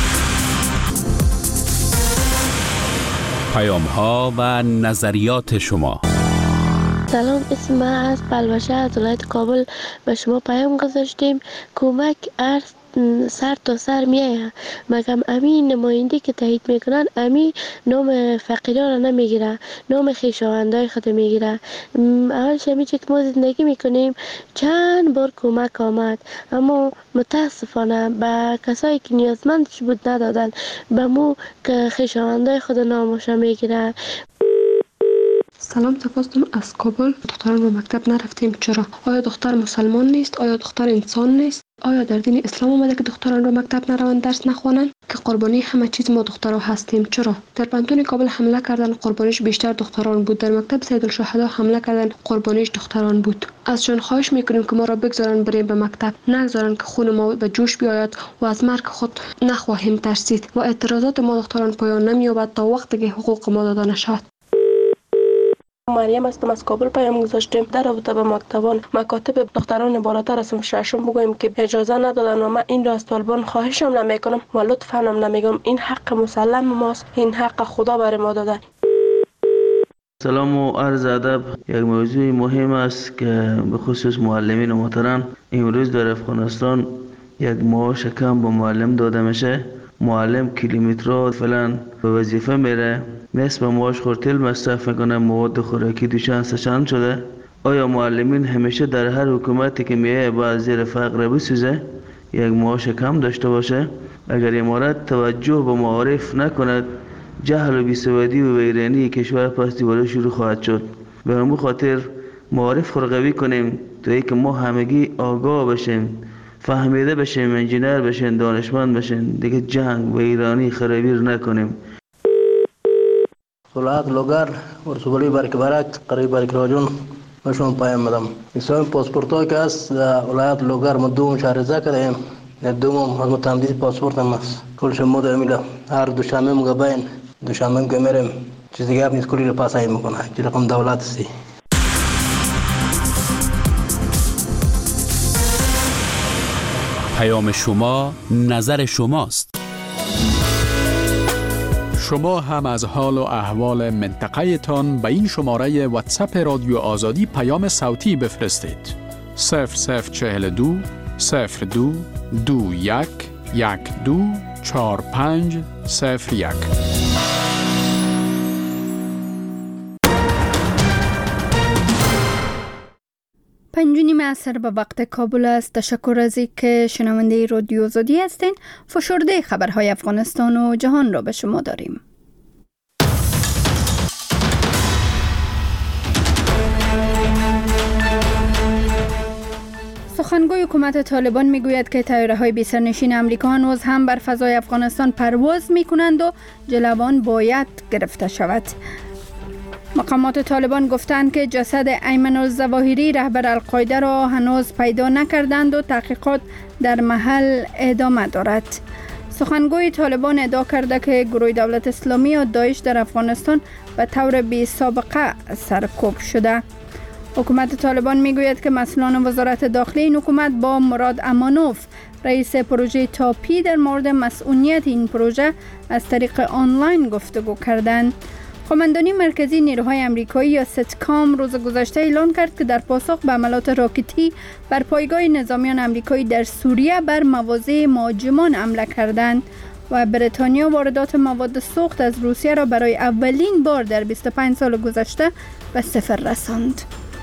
پیام‌ها و نظریات شما. سلام، اسم من از بلوشه از ولایت کابل به شما پیام گذاشتیم. کمک ارز سر تا سر میایه، مگم امی نماینده که تایید میکنن امی نام فقیران را نمیگیره، نام خویشاوندای خود میگیره. اول شمی که ما زندگی میکنیم چند بار کمک آمد، اما متاسفانه به کسایی که نیازمندش بود ندادن، به مو که خویشاوندای خود نامش میگیره. سلام، تپاستم از کابل. دختران به مکتب نرفتیم، چرا؟ آیا دختر مسلمان نیست؟ آیا دختر انسان نیست؟ آیا در دین اسلام اومده که دختران به مکتب نروند درس نخوانند؟ که قربانی همه چیز ما دخترها هستیم، چرا؟ در پانتون کابل حمله کردن، قربانیش بیشتر دختران بود. در مکتب سیدالشهدا حمله کردن، قربانیش دختران بود. ازشان خواهش میکنیم که ما را بگذارن بریم به مکتب، نگذارن که خون ما به جوش بیاید و از مرگ خود نخواهیم ترسید و اعتراضات ما دختران پایان نمییابد تا وقتی که حقوق ما داده نشود. مریم هستم، از کابل پیام گذاشتیم در رابطه به مکتبان مکاتب دختران بالاتر از ششم بگویم که اجازه ندادن و من این را از طالبان خواهشم نمیکنم و لطفا هم نمیگم. این حق مسلم ماست، این حق خدا برای ما داده. سلام و عرض ادب. یک موضوع مهم است که به خصوص معلمین محترم، امروز در افغانستان یک معاش کم به معلم داده میشه. معلم کیلومترها فعلا به وظیفه میره، نصف معاش خورتل مصرف میکنه، مواد خوراکی دوچند سه‌چند شده. آیا معلمین همیشه در هر حکومتی که میایه باید زیر فقر بسوزه، یک معاش کم داشته باشه؟ اگر امارت توجه به معارف نکند، جهل و بیسوادی و ویرانی کشور پس دیواره شروع خواهد شد. به همون خاطر معارف رو قوی کنیم تا اینکه ما همگی آگاه بشیم، فهمیده بشیم، انجینر بشیم، دانشمند بشیم، دیگه جنگ و ایرانی خرابی رو نکنیم. ولایت لوگر ورسولی برک قریب برک راجون بهشون پیام میدم. اسم پاسپورت که است ولایت لوگر ما 2 مشارزه کردیم، دوم از تمدید پاسپورت هم است. کل شما در میلا هر دوشنبه مگبین دوشنبه که میرم چیز دیگه نیست، کلی رو پاسایی میکنه. چه رقم دولت است. پیام شما نظر شماست. شما هم از حال و احوال منطقه تان به این شماره واتساپ رادیو آزادی پیام صوتی بفرستید. 0042 02 21 12 45 01. پنجونیم عصر به وقت کابل است. تشکر از اینکه شنونده رادیو آزادی هستین. فشرده خبرهای افغانستان و جهان را به شما داریم. سخنگوی حکومت طالبان میگوید که طیاره‌های بی‌سرنشین آمریکا هنوز هم بر فضای افغانستان پرواز میکنند و جلوان باید گرفته شود. مقامات طالبان گفتند که جسد ایمن الظواهری رهبر القاعده را هنوز پیدا نکردند و تحقیقات در محل ادامه دارد. سخنگوی طالبان ادعا کرده که گروه دولت اسلامی و داعش در افغانستان به طور بی سابقه سرکوب شده. حکومت طالبان میگوید که مسئولان وزارت داخلی این حکومت با مراد امانوف رئیس پروژه تاپی در مورد مسئولیت این پروژه از طریق آنلاین گفتگو کردند. قماندانی مرکزی نیروهای آمریکایی یا ستکام روز گذشته اعلام کرد که در پاسخ به حملات راکتی بر پایگاه نظامیان آمریکایی در سوریه بر مواضع مهاجمان حمله کردند و بریتانیا واردات مواد سوخت از روسیه را برای اولین بار در 25 سال گذشته به صفر رساند.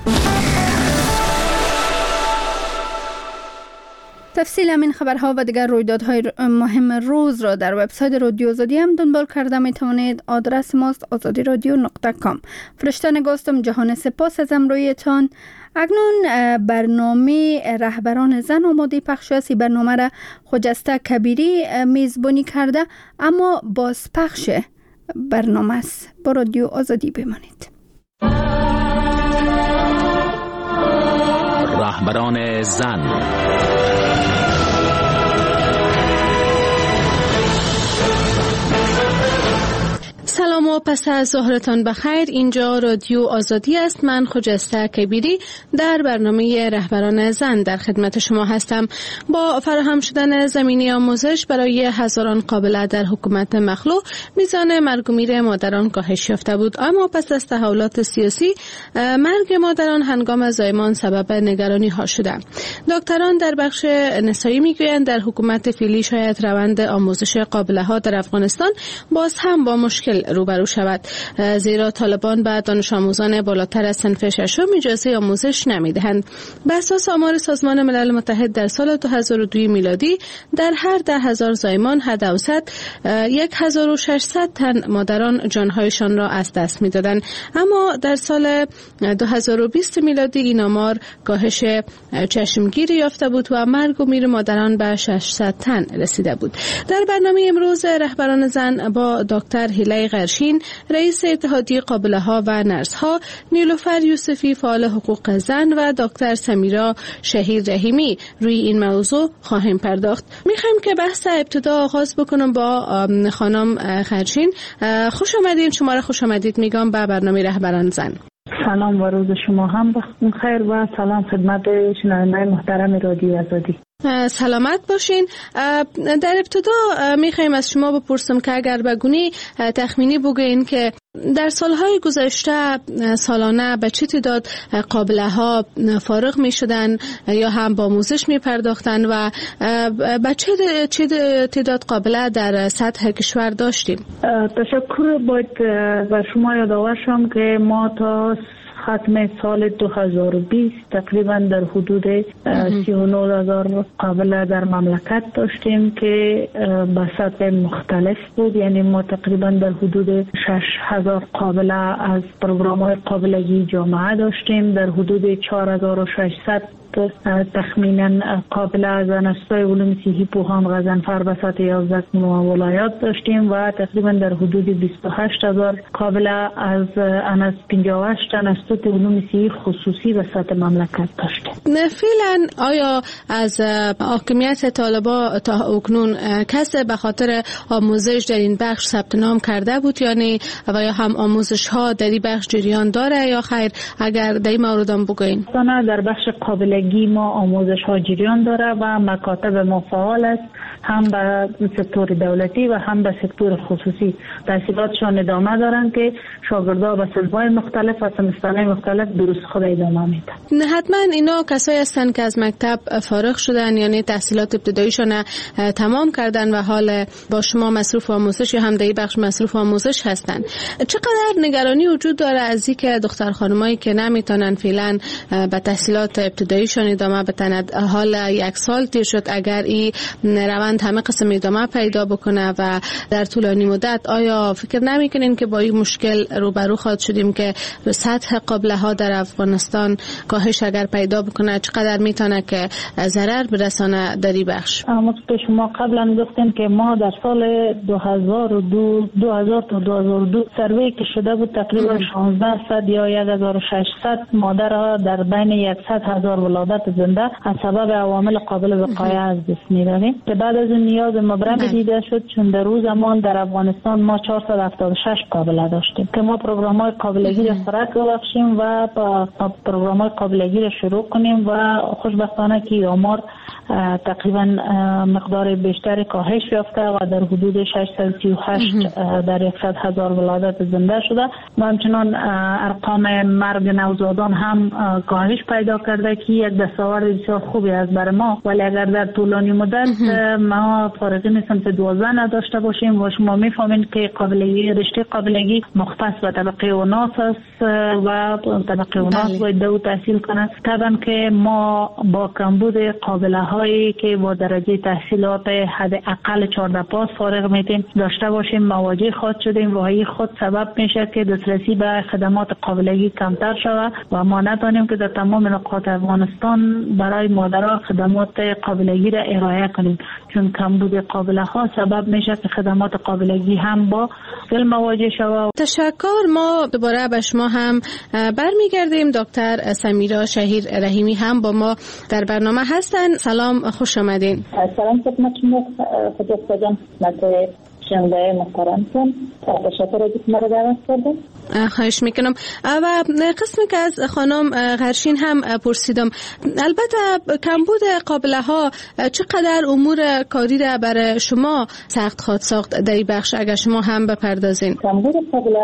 تفصیل همین خبرها و دیگر رویدادهای مهم روز را در وبسایت رادیو آزادی هم دنبال کرده می توانید. آدرس ماست azadiradio.com. فرشته نگاستم. جهان سپاس از همراهیتان. اکنون برنامه رهبران زن آماده پخش است. برنامه را خجسته کبیری میزبانی کرده، اما بازپخش برنامه است. با رادیو آزادی بمانید. رهبران زن. سلام و پس از ظهرتان بخیر. اینجا رادیو آزادی است. من خجسته کبیری در برنامه رهبران زن در خدمت شما هستم. با فراهم شدن زمینه آموزش برای هزاران قابله در حکومت مخلوع، میزان مرگ و میر مادران کاهش یافته بود، اما پس از تحولات سیاسی مرگ مادران هنگام زایمان سبب نگرانی ها شده. دکتران در بخش نسایی میگویند در حکومت فعلی شاید روند آموزش قابله ها در افغانستان باز هم با مشکل روبرو شود، زیرا طالبان به دانش آموزان بالاتر از صنف ششم اجازه آموزش نمیدهند. بر اساس آمار سازمان ملل متحد در سال 2002 میلادی در هر 10,000 زایمان حداوسط 1600 تن مادران جانهایشان را از دست میدادند، اما در سال 2020 میلادی این آمار کاهش چشمگیری یافته بود و مرگ و میر مادران به 600 تن رسیده بود. در برنامه امروز رهبران زن با دکتر هیلای غرشین رئیس اتحادیه قابله ها و نرس ها، نیلوفر یوسفی فعال حقوق زن و دکتر سمیرا شهیر رحیمی روی این موضوع خواهیم پرداخت. میخوایم که بحث ابتدا آغاز بکنم با خانم غرشین. خوش آمدید. شما را خوش آمدید میگم به برنامه رهبران زن. سلام و روز شما هم بخیر و سلام خدمت شنوندگان محترم رادیو آزادی. سلامت باشین. در ابتدا میخوایم از شما بپرسم که اگر بگونی تخمینی بگوین که در سالهای گذشته سالانه به چه تعداد قابله ها فارغ می شدن یا هم با آموزش می پرداختن و به چه تعداد قابله در سطح کشور داشتیم؟ تشکر. باید بر شما یادآور شم که ما تا ختم سال 2020 تقریبا در حدود 39,000 قابله در مملکت داشتیم که به سطح مختلف بود. یعنی ما تقریبا در حدود 6,000 قابله از پروگرام‌های قابلگی جامعه داشتیم، در حدود 4,600 تخمینا قابل از دانشگاه علوم صحی پوهان غضنفر به سطح 11 ولایات داشتیم و تقریبا در حدود 28000 قابل از 58 انستیتوت علوم صحی خصوصی به سطح مملکت داشتیم. فعلا آیا از حاکمیت طالبان تا اکنون کسی به خاطر آموزش در این بخش ثبت نام کرده بود یا نه و یا هم آموزش ها در این بخش جریان داره یا خیر؟ اگر در این مورد هم بگوین. در بخش قابلگی ما آموزش ها جریان داره و مکاتب ما فعال است، هم به سکتور دولتی و هم به سکتور خصوصی. تحصیلاتشان ادامه دارن که شاگردها به صنف‌های مختلف و سمسترهای مختلف درس خود ادامه میدن. حتما اینا کسایی هستن که از مکتب فارغ شدن یعنی تحصیلات ابتداییشون تمام کردن و حال با شما مصروف آموزش یا هم در این بخش مصروف آموزش هستن. چقدر نگرانی وجود داره از اینکه دختر خانمایی که نمیتونن فعلا به تحصیلات ابتداییشون ادامه بدن، حال 1 سال تیر شد، اگر این روند همه قسم ادامه پیدا بکنه و در طولانی مدت، آیا فکر نمیکنین که با این مشکل روبرو خواهد شدیم که سطح قابله ها در افغانستان کاهش اگر پیدا بکنه چقدر میتونه که ضرر برسانه در این بخش؟ اما که شما قبلا گفتین که ما در سال 2000 تا 2002 سروی که شده بود تقریبا 1600 یا 1600 مادر در بین 100,000 ولادت زنده از سبب عوامل قابل وقایع از دست می‌دادیم که بعد از این نیاز مبرم دیده شد، چون در روز زمان در افغانستان ما 476 قابله داشتیم که ما پروگرام‌های قابلگی را سرعت ببخشیم و پروگرام‌های قابلگی را شروع کنیم و خوشبختانه که آمار تقریبا مقدار بیشتری کاهش یافته و در حدود 638 در 100,000 ولادت زنده شده و همچنان ارقام مرگ نوزادان هم کاهش پیدا کرده که یک دستاورد بسیار خوبی است برای ما. ولی اگر در طولانی مدت ما فارغی نیستم که 12 نداشته باشیم و شما میفهمین که قابلگی رشته قابلگی مختص به طبقه اوناس است و طبقه اوناس باید دو تحصیل کنه. طبعا که ما با کمبود قابله هایی که با درجه تحصیلات حد اقل 14 پاس فارغ میتیم داشته باشیم مواجه خود شدیم و این خود سبب میشه که دسترسی به خدمات قابلگی کمتر شود و ما نتونیم که در تمام نقاط افغانستان برای مادرها خدمات قابلگی را ارائه کنیم، چون کمبود قابله ها سبب میشه که خدمات قابلگی هم با مشکل مواجه شود. تشکر. ما دوباره به شما هم برمیگردیم. دکتر سمیرا شهیر رحیمی هم با ما در برنامه هستن. سلام، خوش آمدین. سلام خدمت شما خدمت شنونده محترمتون. تشکر از اینکه مرا دعوت کردید. خواهش میکنم. و قسمی که از خانم غرشین هم پرسیدم، البته کمبود قابله ها چقدر امور کاری را برای شما سخت خواهد ساخت در این بخش اگر شما هم بپردازین؟ کمبود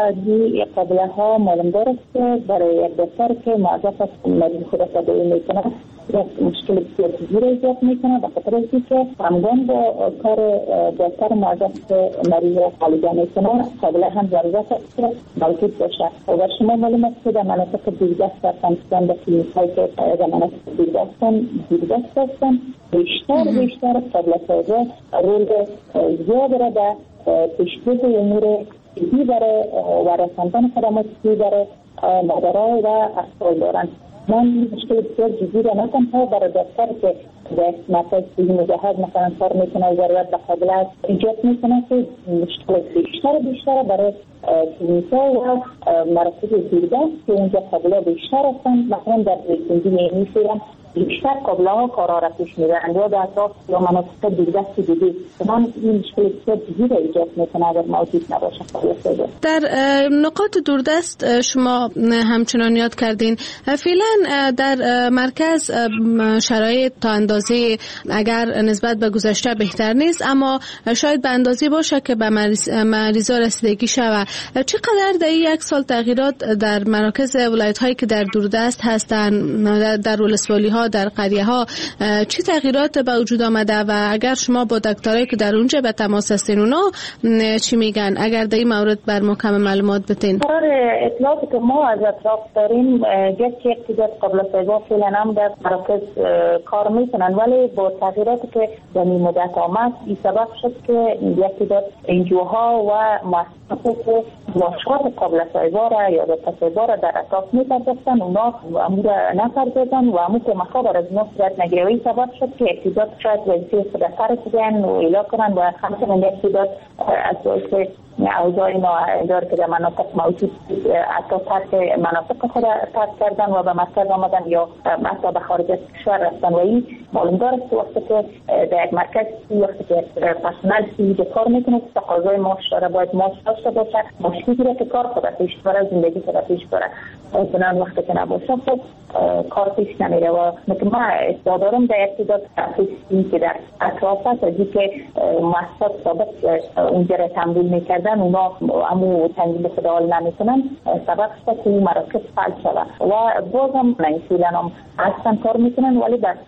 قابله ها معلوم داره که برای یک دکتر که موظف است مریض خود را تداوی میکنه یک مشکل بسیار جدی را ایجاد میکنه، به خاطر اینکه همگام با کار دکتر موظف مریض را معالجه میکنه قابله هم ضرورت است موجود باشه. و شما معلوم است که در مناطق دیردست افغانستان به کلینیک‌هایی که در مناطق دیردست هستند بیشتر قابله سازا رول زیاد را در پیشبرد امور صحی برای و رساندن خدمات صحی برای مادرها و اطفال دارند. من مشکل بسیار جدی را نه تنها برای دکتر که در مرکز صحی مجهز مثلا کار میکنه ضرورت به قابله ایجاد میکنه که مشکل بیشتر برای کلینیک‌ها و مراکز دیردست که اونجا قابله بیشتر هستند. مثلا در ریسندی می‌فهمم بیشتر قابله ها کارها را پیش میبرند یا در اطراف یا مناطق دیردست دیگه. من این مشکل بسیار جدی را ایجاد میکنه اگر موجود نباشه قابله سازا. در نقاط دوردست شما همچنان یاد کردین، فعلا در مرکز شرایط تا اندازه اگر نسبت به گذشته بهتر نیست اما شاید به اندازه باشه که به مریضا رسیدگی شود. چقدر در یک سال تغییرات در مراکز ولایت هایی که در دوردست هستن، در ولسوالی ها، در قریه ها، چه تغییرات به وجود آمده و اگر شما با دکترایی که در اونجا به تماس هستین اونا چی میگن؟ اگر در این مورد بر ما کم معلومات بتین. قرار اطلاعاتی که ما از اطراف داریم گرچه اقتدار قابل سازا فعلا هم در مراکز کار میکنن ولی با تغییراتی که در این مدت آمد این سبب شد که اقتدار انجوها و حقوق ماشات قابل سایبار یا سایبار در اطراف می‌پرداختن، اونا امور نپردازن و امور کمک‌ها برای از ما صورت نگیری سبب شد که اقتدار شاید وظیفه خود سر کردن و اعلام کنن و همچنین اقتدار از باعث اوضاع ناهموار که در مناطق موجود حتی ترک مناطق خود ترک کردن و به مرکز آمدن یا حتی به خارج از کشور رفتن و این معلوم دارد که وقتی که در یک مرکز وقتی که پرسنل سیده کار میکنه تقاضای معاش داره، باید معاش داشته باشه، معاش بگیره که کار خود پیش بره، زندگی خود پیش بره. چنان وقتی که نباشه خب کار پیش نمیره و مثل ما ادعا دارم در ارتباط تحصیلی که در اطراف هست از اینکه مؤسسات سابق اونجا را تمویل میکردن اونا امو تمویل خود حال نمیکنن، سبب شد که این مراکز فعال شده و باز هم نمی‌فیلن هم اصلا کار میکنن ولی بس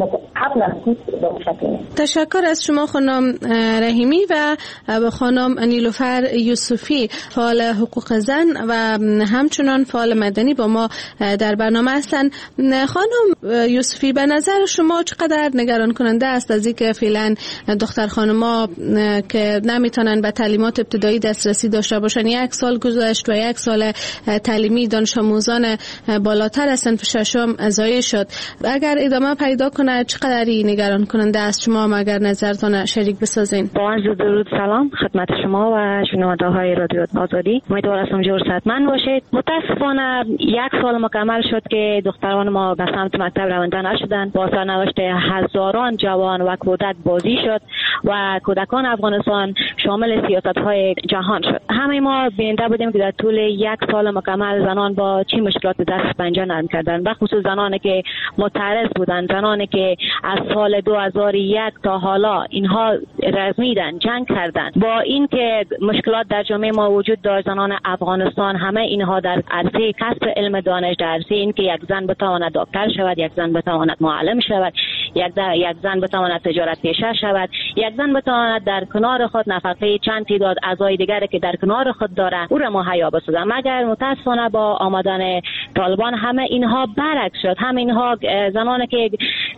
تشکر از شما خانم رحیمی و خانم نیلوفر یوسفی فعال حقوق زن و همچنان فعال مدنی با ما در برنامه هستند. خانم یوسفی به نظر شما چقدر نگران کننده است از اینکه فعلا دختر خانم‌ها که نمیتونن به تعلیمات ابتدایی دسترسی داشته باشن، 1 سال گذشت و 1 سال تعلیمی دانش آموزان بالاتر از صنف ششم ضایع شد، اگر ادامه پیدا کنه چقدر نگران کننده است؟ شما اگر نظرتون شریک بسازین. با عرض درود سلام خدمت شما و شنونده های رادیو آزادی. امیدوار هستم جور صحتمند باشید. متاسفانه 1 سال مکمل شد که دختران ما به سمت مکتب رونده نشدند. با سرنوشت هزاران جوان و کودک بازی شد و کودکان افغانستان شامل سیاست‌های جهان شد. همه ما بیننده بودیم که در طول 1 سال مکمل زنان با چه مشکلات دست پنجه نرم کردند، به خصوص زنانی که معترض بودند، زنانی که از سال 2001 تا حالا اینها رزمیدن، جنگ کردند. با این که مشکلات در جامعه ما وجود داشت، زنان افغانستان همه اینها در عرصه کسب علم دانش، در عرصه این که یک زن بتواند دکتر شود، یک زن بتواند معلم شود، یک زن بتواند تجارت پیشه شود، یک زن بتواند در کنار خود نفقه چند تعداد اعضای دیگری که در کنار خود داره او را مهیا بسازد. مگر متاسفانه با آمدن طالبان همه اینها برعکس شد. همه اینها زنانی که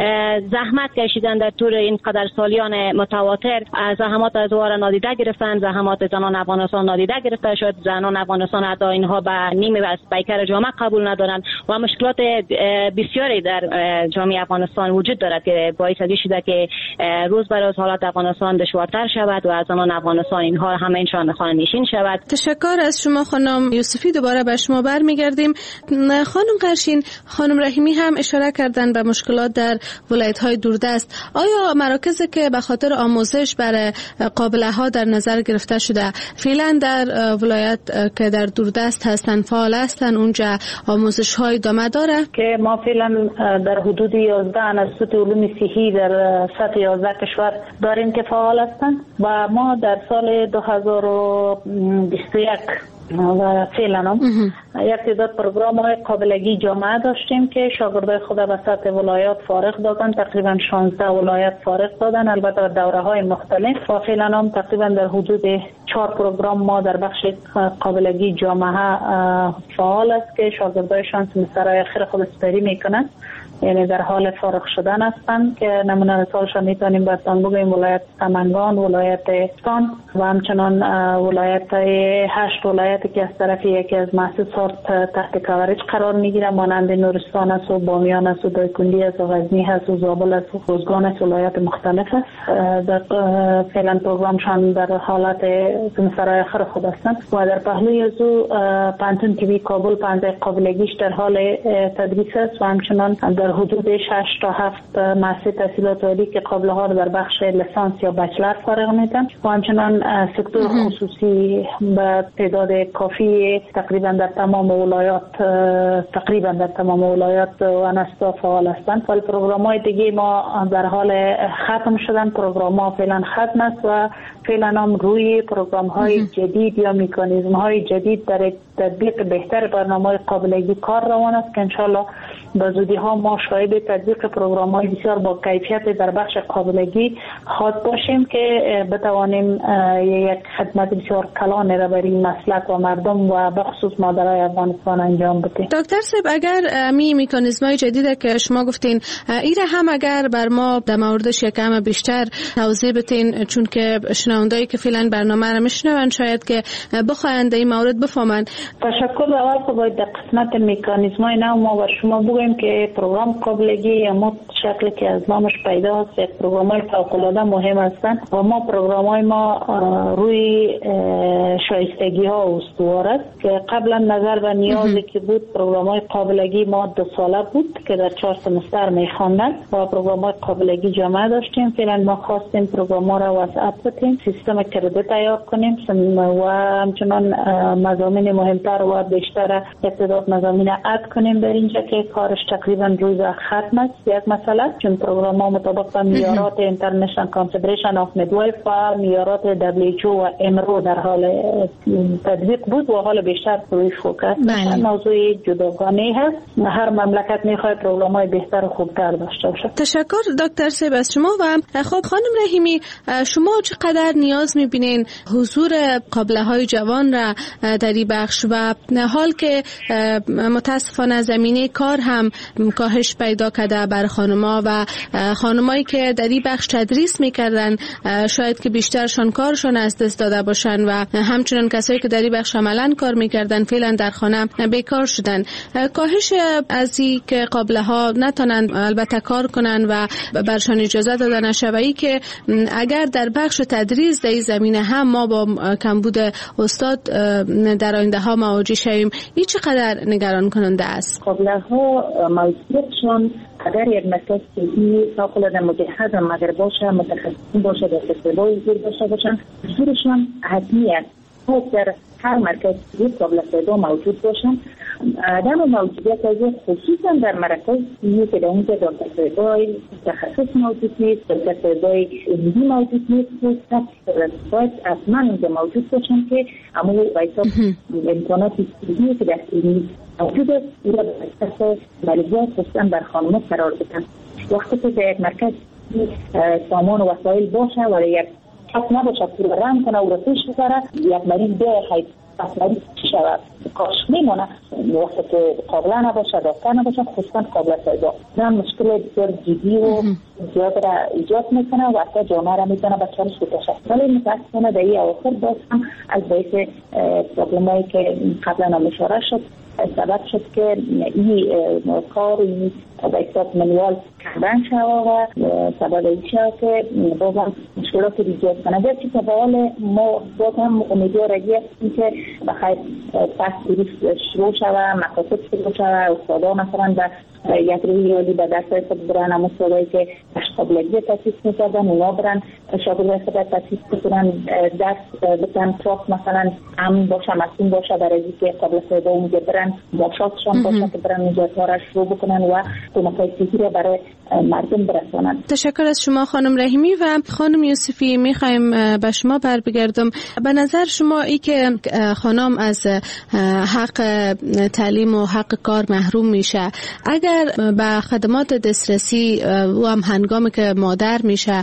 زحمت کشیدن در طول این قدر سالیان متواتر، زحمات از واره نادیده گرفتن، زحمات زنان افغانستان نادیده گرفته شد. زنان افغانستان حتی اینها به نیمه از پیکر جامعه قبول ندارند و مشکلات بسیاری در جامعه افغانستان وجود دارد که باعث شده که روز به روز حالت افغانستان دشوارتر شود و زنان افغانستان اینها همینشان خانه نشین شود. تشکر از شما خانم یوسفی. دوباره به شما برمیگردیم. خانم قرشین، خانم رحیمی هم اشاره کردن به مشکلات در ولایت‌های دوردست. آیا مراکزی که به خاطر آموزش برای قابله ها در نظر گرفته شده فعلا در ولایت که در دوردست هستن فعال هستن، اونجا آموزش های ادامه داره؟ که ما فعلا در حدود 11 انستیتوت علوم صحی در سطح 11 کشور داریم که فعال هستن و ما در سال 2021 و فعلا هم یک تعداد پروگرام های قابلگی جامعه داشتیم که شاگردای خود به سطح ولایات فارغ دادن. تقریبا 16 ولایت فارغ دادن، البته دوره های مختلف و فعلا هم تقریبا در حدود 4 پروگرام ما در بخش قابلگی جامعه فعال است که شاگردایشان سمسترهای آخر خود سپری میکنن، یعنی در حال فارغ شدن هستند که نمونه مثالش میتونیم براتون بگیم ولایت سمنگان، ولایت استان و همچنان ولایت 8 ولایتی که از طرف یکی از مؤسسات تحت کوریج قرار میگیره، مانند نورستان است و بامیان است و دایکنډي است و غزنی هست و زابل است و روزگان است، ولایت مختلف است. در فعلا پروگرامشان در حالت سمسترهای آخر خود هستند و در پهلوی از او پانتون تیوی کابل 15 قابلگیش در حال تدریس است و همچنان در حدود 6 تا 7 مؤسسه تحصیلات عالی که قابله ها در بخش لیسانس یا بچلر فارغ میدن و همچنان سکتور خصوصی به تعداد کافی تقریبا در تمام ولایات و انستا فعال هستند. ولی پروگرام های دیگه ما در حال ختم شدن. پروگرام ها فعلا ختم است و فعلا هم روی پروگرام های جدید یا مکانیزم های جدید در تطبیق بهتر برنامه قابلگی کار روان است که انشالله به زودی ها ما شاهد تطبیق پروگرام های بسیار با کیفیت در بخش قابلگی خواهد باشیم که بتوانیم یک خدمت بسیار کلان را برای مسلک و مردم و بخصوص مادرای افغانستان انجام بدیم. دکتر صاحب، اگر میکانیزم‌های جدید که شما گفتین ایره هم اگر بر ما در موردش یکم بیشتر توضیح بدین، چون که شنوندایی که فعلا برنامه را میشنون شاید که بخواهند این مورد بفهمن. تشکر. اول که باید در قسمت مکانیزم‌های نو ما و شما بگویم که پروگرام قابلگی یا ما شکلی که از نامش پیدا است یک پروگرام‌های فوق‌العاده مهم هستند و ما پروگرام‌های ما روی شایستگی‌ها استوار است که قبلا نظر به نیازی که بود پروگرام‌های قابلگی ما 2 ساله بود که در 4 سمستر می‌خواندن و پروگرام‌های قابلگی جامعه داشتیم. فعلا ما خواستیم پروگرام‌ها را وسعت بدیم، سیستم کردیت تیار کنیم و همچنان مضامین مهمتر و بیشتر تعداد مضامین اد کنیم در اینجا که کارش تقریبا روی به ختم است. یک مسئله چون پروگرام‌ها مطابق معیارات اینترنشنال کانفدریشن آف میدوایف و معیارات WHO و امرو در حال تطبیق بود و حال بیشتر روی فوکس موضوع جداگانه هست. هر مملکت میخواد پروگرام‌های بهتر و خوبتر داشته باشه. تشکر دکتر صاحب از شما. و خب خانم رحیمی، شما چقدر نیاز میبینین حضور قابله‌های جوان را در این بخش و حال که متاسفانه زمینه کار هم کاهش پیدا کرده بر خانم‌ها و خانمایی که در این بخش تدریس میکردن شاید که بیشترشان کارشان از دست داده باشن و همچنان کسایی که در این بخش عملاً کار میکردن فعلا در خانه بیکار شدن. کاهش از این که قابله‌ها نتونن البته کار کنن و برشان اجازه داده نشه و ای که اگر در بخش تدریس در این زمینه هم ما با کمبود استاد در آینده ها مواجه شویم، این چقدر نگران کننده است؟ قابله‌ها موجودشون اگر یک مرکز صحی فوق‌العاده مجهز مگر باشه، متخصصین باشه، در استقبال زیر داشته باشن، حضورشون حتمی است. در هر مرکز صحی قابل پیدا موجود باشن. عدم موجودیت از خصوصا در مراکز صحی که در اونجا دکتر پیدای تخصص موجود نیست، دکتر پیدای علمی موجود نیست، باید اصلا اونجا موجود باشن که اما ویسا امکانات صحی که در علمی موجود است او را به اساس مریضات خصوصا بر خانم‌ها قرار بدن. وقتی که در یک مرکز سامان و وسایل باشه و یک کس نباشه پول رم کنه و رسیش بذاره، یک مریض به خیلی مریض شود کاش میمونه. وقتی که قابل نباشه، دکتر نباشه، خصوصا قابل پیدا این مشکل بسیار جدی و زیاد را ایجاد میکنه و حتی جامعه را میتونه به چالش بکشه. ولی متاسفانه در این اواخر باز هم از باعث پروبلمایی که قبلا هم اشاره شد سبب شد که این کار این به حساب منوال کردن شد و سبب این شد که باز هم مشکلات ایجاد کنه. گرچه که به حال ما باز هم امیدوار هستیم که بخیر پس درست شروع شد مکاتب شروع شد استادا مثلا در یک روی یالی به درسای خود برن هم استادایی که قابلگی تاسیس میکردن اونا برن شاگردای خود تاسیس کنن درس بتن تراک مثلا امن باشه مسئول باشه برای که قابل پیدا اونجا برن ماشاتشان باشه که برن اونجا کارش شروع بکنن و کمکای صحی را برای مردم برسانن. تشکر از شما خانم رحیمی. و خانم یوسفی میخوایم به شما برگردم. به نظر شما ای که خانم از حق تعلیم و حق کار محروم میشه، اگر به خدمات دسترسی و هم هنگامی که مادر میشه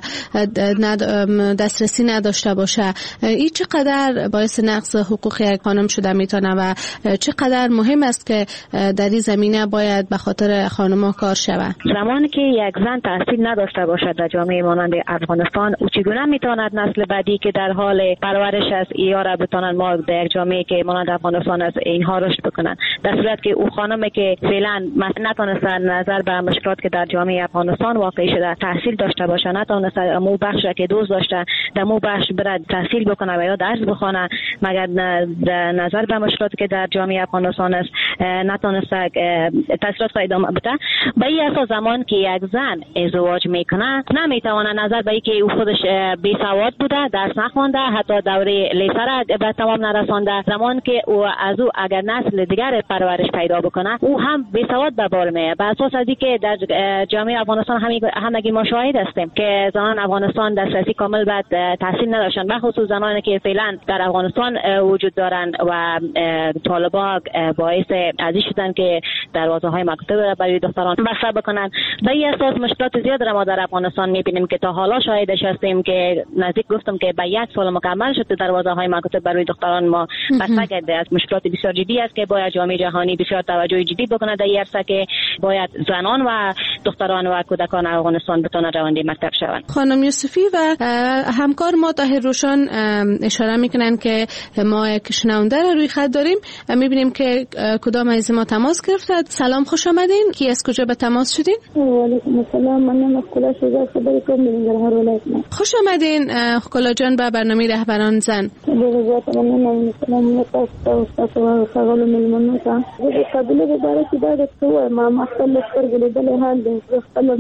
دسترسی نداشته باشه، این چقدر باعث نقض حقوق یک خانم شده میتونه و چقدر مهم است که در این زمینه باید به خاطر خانم‌ها کار شود؟ زمانی که یک زن تحصیل نداشته باشد در جامعه مانند افغانستان، او چگونه میتواند نسل بعدی که در حال پرورش از اینا را بتوانند ما در یک جامعه که مانند افغانستان از اینها رشد بکنند، در صورت که او خانمی که فعلا نتونسته نظر به مشکلات که در جامعه افغانستان واقع شده تحصیل داشته باشه، نتونسته مو بخش که دوست داشته در مو بخش برد تحصیل بکنه و یا درس بخونه، مگر نظر به مشکلاتی که در جامعه افغانستان است نتونسته تحصیلات را ادامه بده. به این اساس زمان که یک زن ازدواج میکنه نمیتونه نظر به اینکه او خودش بی سواد بوده، درس نخوانده، حتی دوره لیسه را به تمام نرسانده، زمان که او از او اگر نسل دیگر پرورش پیدا بکنه او هم بی سواد به بار نمیه. بر اساس از اینکه در جامعه افغانستان همگی ما شاهد هستیم که زنان افغانستان دسترسی کامل به تحصیل نداشتن، به خصوص زنانی که فعلا در افغانستان وجود دارن و طالبان باعث ازی شدن که دروازه های مکاتب برای دختران بسته بکنن. به این اساس مشکلات زیاد را ما در افغانستان میبینیم که تا حالا شاهدش هستیم که نزدیک گفتم که به 1 سال مکمل شده دروازه های مکاتب برای دختران ما بسته شده. از مشکلات بسیار جدی است که باید جامعه جهانی بسیار توجه جدی بکنه در این عرصه که باید زنان و دختران و کودکان افغانستان بتونن رونده مکتب شوند. خانم یوسفی و همکار ما طاهر روشن اشاره میکنن که ما یک شنونده رو روی خط داریم. میبینیم که کدام از ما تماس گرفته. سلام، خوش آمدین. کی از کجا به تماس شدین؟ و علیکم السلام. من کلا شجاع خبری کوم من هر ولایت. خوش آمدین کلا جان به برنامه رهبران زن. بذات من سلام تاسو و خغل ملمنو تا قبل به باره کې دا څه ما مخکله سترګې دلې حال دې خپل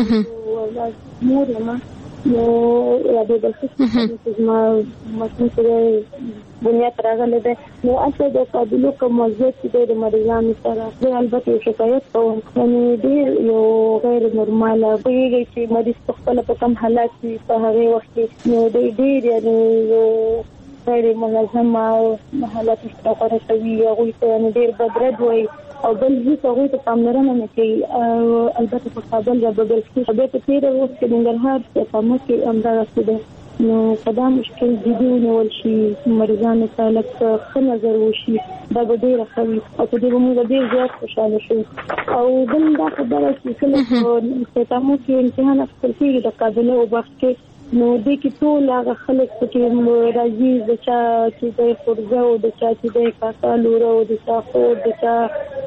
مور ما نو یا د بلخ ما مسله بنیاد راغله ده نو اصل د قابلیت کوم وضعیت د مریضانو سره د البته شکایت کوم یعنی ډیر یو غیر نورمال ویږي چې مریض خپل په کوم حالت کې په هغه وخت کې نو ډیر یعنی یو غیر منظم او حالت استفاده کوي او یې ډیر بدرد وي او بل هیڅ هغه ته پاملرنه نه کوي. البته په قابل یا بدل کې به په تیر وخت کې ننګرهار په مو کې امداد ده نو قدم مشکل جدي ونیول شي مریضانو ته لکه ښه نظر وشي دا به ډېره ښه وي او په دې به موږ ډېر زیات خوشحاله شو. او بل دا خبره چې کله په تاسو کې امتحان اخیستل کېږي د قابله او وخت کې نو دې کې ټول هغه خلک چې راځي د چا چې د خورزه او د چا چې د کاکا لور او د چا خور د چا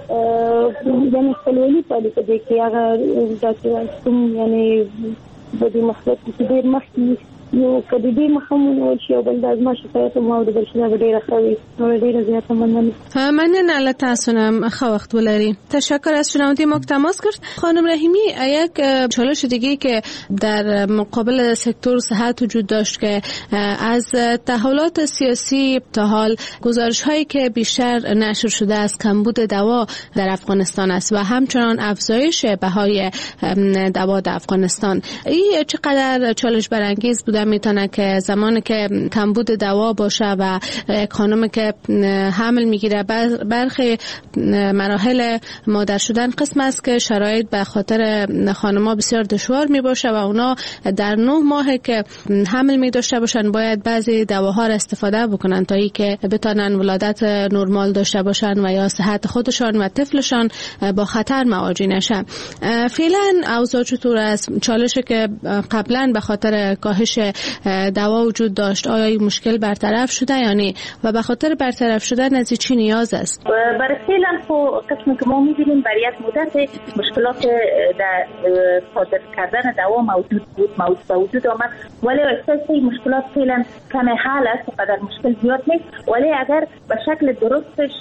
یعنې خپلولي پالي په دې کې هغه دا چې کوم یعنې د دې مسلک چې ډېر مخکې نو کدی دې مخمون شي او بل د ازما شکایت مو او د بلشنه ډیره خوي نو ډیره زیاته مننه له تاسو نه خو وخت ولري. تشکر از شنونده ما که تماس کرد. خانم رحیمی، یک چالش دیگه که در مقابل سکتور صحت وجود داشت که از تحولات سیاسی تا حال گزارش هایی که بیشتر نشر شده از کمبود دوا در افغانستان است و همچنان افزایش بهای دوا در افغانستان. این چقدر چالش برانگیز بود میتونه که زمانی که کمبود دوا باشه و خانم که حمل میگیره برخی مراحل مادر شدن قسم است که شرایط به خاطر خانم‌ها بسیار دشوار میباشه و اونا در 9 ماه که حمل میداشته باشن باید بعضی دواها را استفاده بکنن تا ای که بتونن ولادت نرمال داشته باشن و یا صحت خودشان و طفلشان با خطر مواجه نشن. فعلا اوضاع چطور است؟ چالشی که قبلا به خاطر کاهش دوا وجود داشت آیا این مشکل برطرف شده یا نه و به خاطر برطرف شدن از چی نیاز است؟ برای فعلا خب قسمی که ما می‌بینیم برای یک مدت مشکلات در صادر کردن دوا موجود بود موجود آمد ولی احساس این مشکلات فعلا کم حل است و در مشکل زیاد نیست ولی اگر به شکل درستش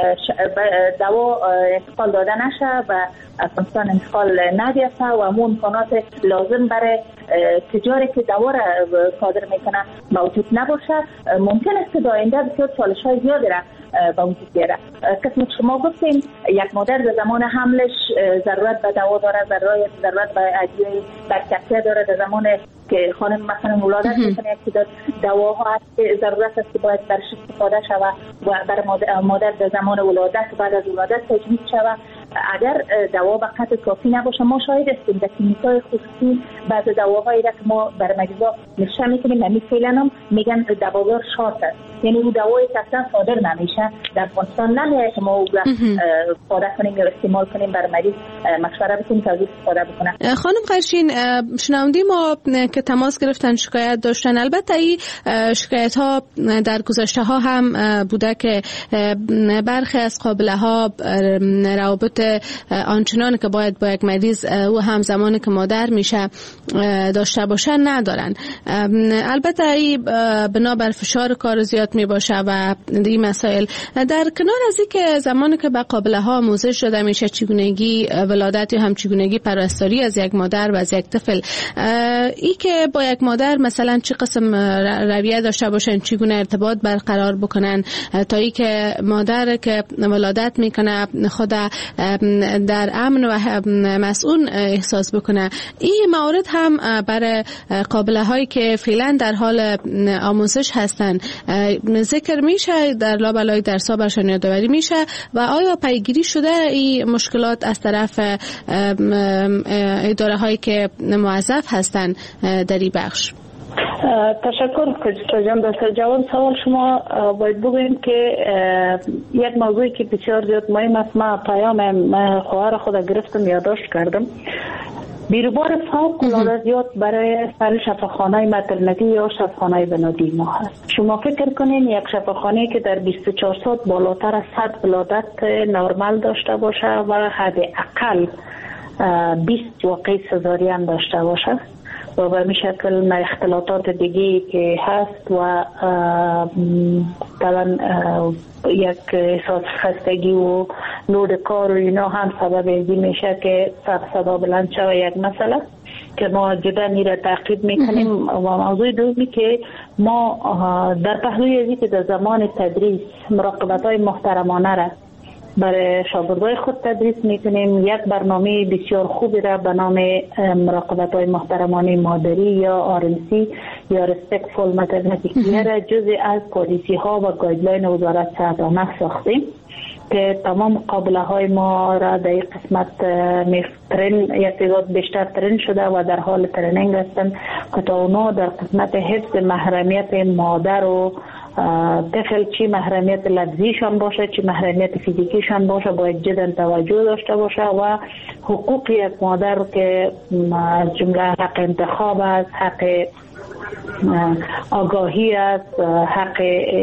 دوا انتقال داده نشه و افغانستان انتقال ندیسته و همون امکانات لازم برای تجاری که دوا را صادر میکنه موجود نباشه ممکن است که در آینده بسیار چالش‌های زیادی را با وجود بیاره. قسمت شما گفتیم یک مادر در زمان حملش ضرورت به دوا داره ضرورت به ادویه برکته داره در زمان که خانم مثلا ولادت میکنه یک تعداد دواها هست که ضرورت است که باید برش استفاده شود و برای مادر در زمان ولادت بعد از ولادت تجویز شود. اگر دوا به قدر کافی نباشه ما شاهد هستیم در کلینیک‌های خصوصی بعضی دواهایی را که ما برای مریضا نشون میکنیم همین فعلا هم میگن دوادار شارت است یعنی اون دوایی که اصلا صادر نمیشه در افغانستان نمیشه که ما او را استفاده کنیم یا استعمال کنیم برای مریض مشوره بکنیم که از استفاده بکنه. خانم قرشین، شنونده ما که تماس گرفتن شکایت داشتن البته این شکایت ها در گذشته ها هم بوده که برخی از قابله ها روابط آنچنان که باید با یک مریض و هم زمانی که مادر میشه داشته باشن ندارن. البته این بنابر فشار کار زیاد می باشه و این مسائل. در کنار از این که زمانی که به قابله ها آموزش داده میشه چگونگی ولادت یا هم چگونگی پرستاری از یک مادر و از یک طفل، ای که با یک مادر مثلا چه قسم رویه داشته باشن، چگونه ارتباط برقرار بکنن تا ای که مادر که ولادت میکنه خود در امن و مسئول احساس بکنه. این موارد هم برای قابله هایی که فعلا در حال آموزش هستن ذکر میشه، در لابلای درس‌ها برشان یادآوری میشه و آیا پیگیری شده این مشکلات از طرف اداره هایی که موظف هستن در این بخش؟ تشکر خجسته جان. در جواب سوال شما باید بگویم که یک موضوعی که بسیار زیاد مهم است، من پیام خواهر خود گرفتم یادداشت کردم. بیروبار فوق‌العاده زیاد برای سر شفاخانه مترنتی یا شفاخانه بنادی ما هست. شما فکر کنین یک شفاخانه که در 24 ساعت بالاتر از 100 ولادت نرمال داشته باشه و حداقل 20 واقعه سزارین داشته باشه و به این شکل اختلالات دیگه که هست و طبعا یک احساس خستگی و لود کار و اینا هم سبب ازی میشه که صدا بلند شوه یک مسئله که ما جدا میره تعقیب میکنیم. و موضوع دومی که ما در پهلوی ازی که در زمان تدریس مراقبت های محترمانه را برای شاگردای خود تدریس میکنیم. یک برنامه بسیار خوبی را به نام مراقبت های محترمانه مادری یا RMC یا Respectful Maternity Care جزء از پالیسی ها و گایدلاین وزارت صحت عامه ساختیم که تمام قابله های ما را در این قسمت یک تعداد بیشتر ترین شده و در حال ترینینگ هستند که تا اونا در قسمت حفظ محرمیت مادر و طفل، چی محرمیت لفظیشان باشه چی محرمیت فیزیکیشان باشه، باید جدا توجه داشته باشه و حقوق یک مادر که از جمله حق انتخاب است، حق آگاهی است، حق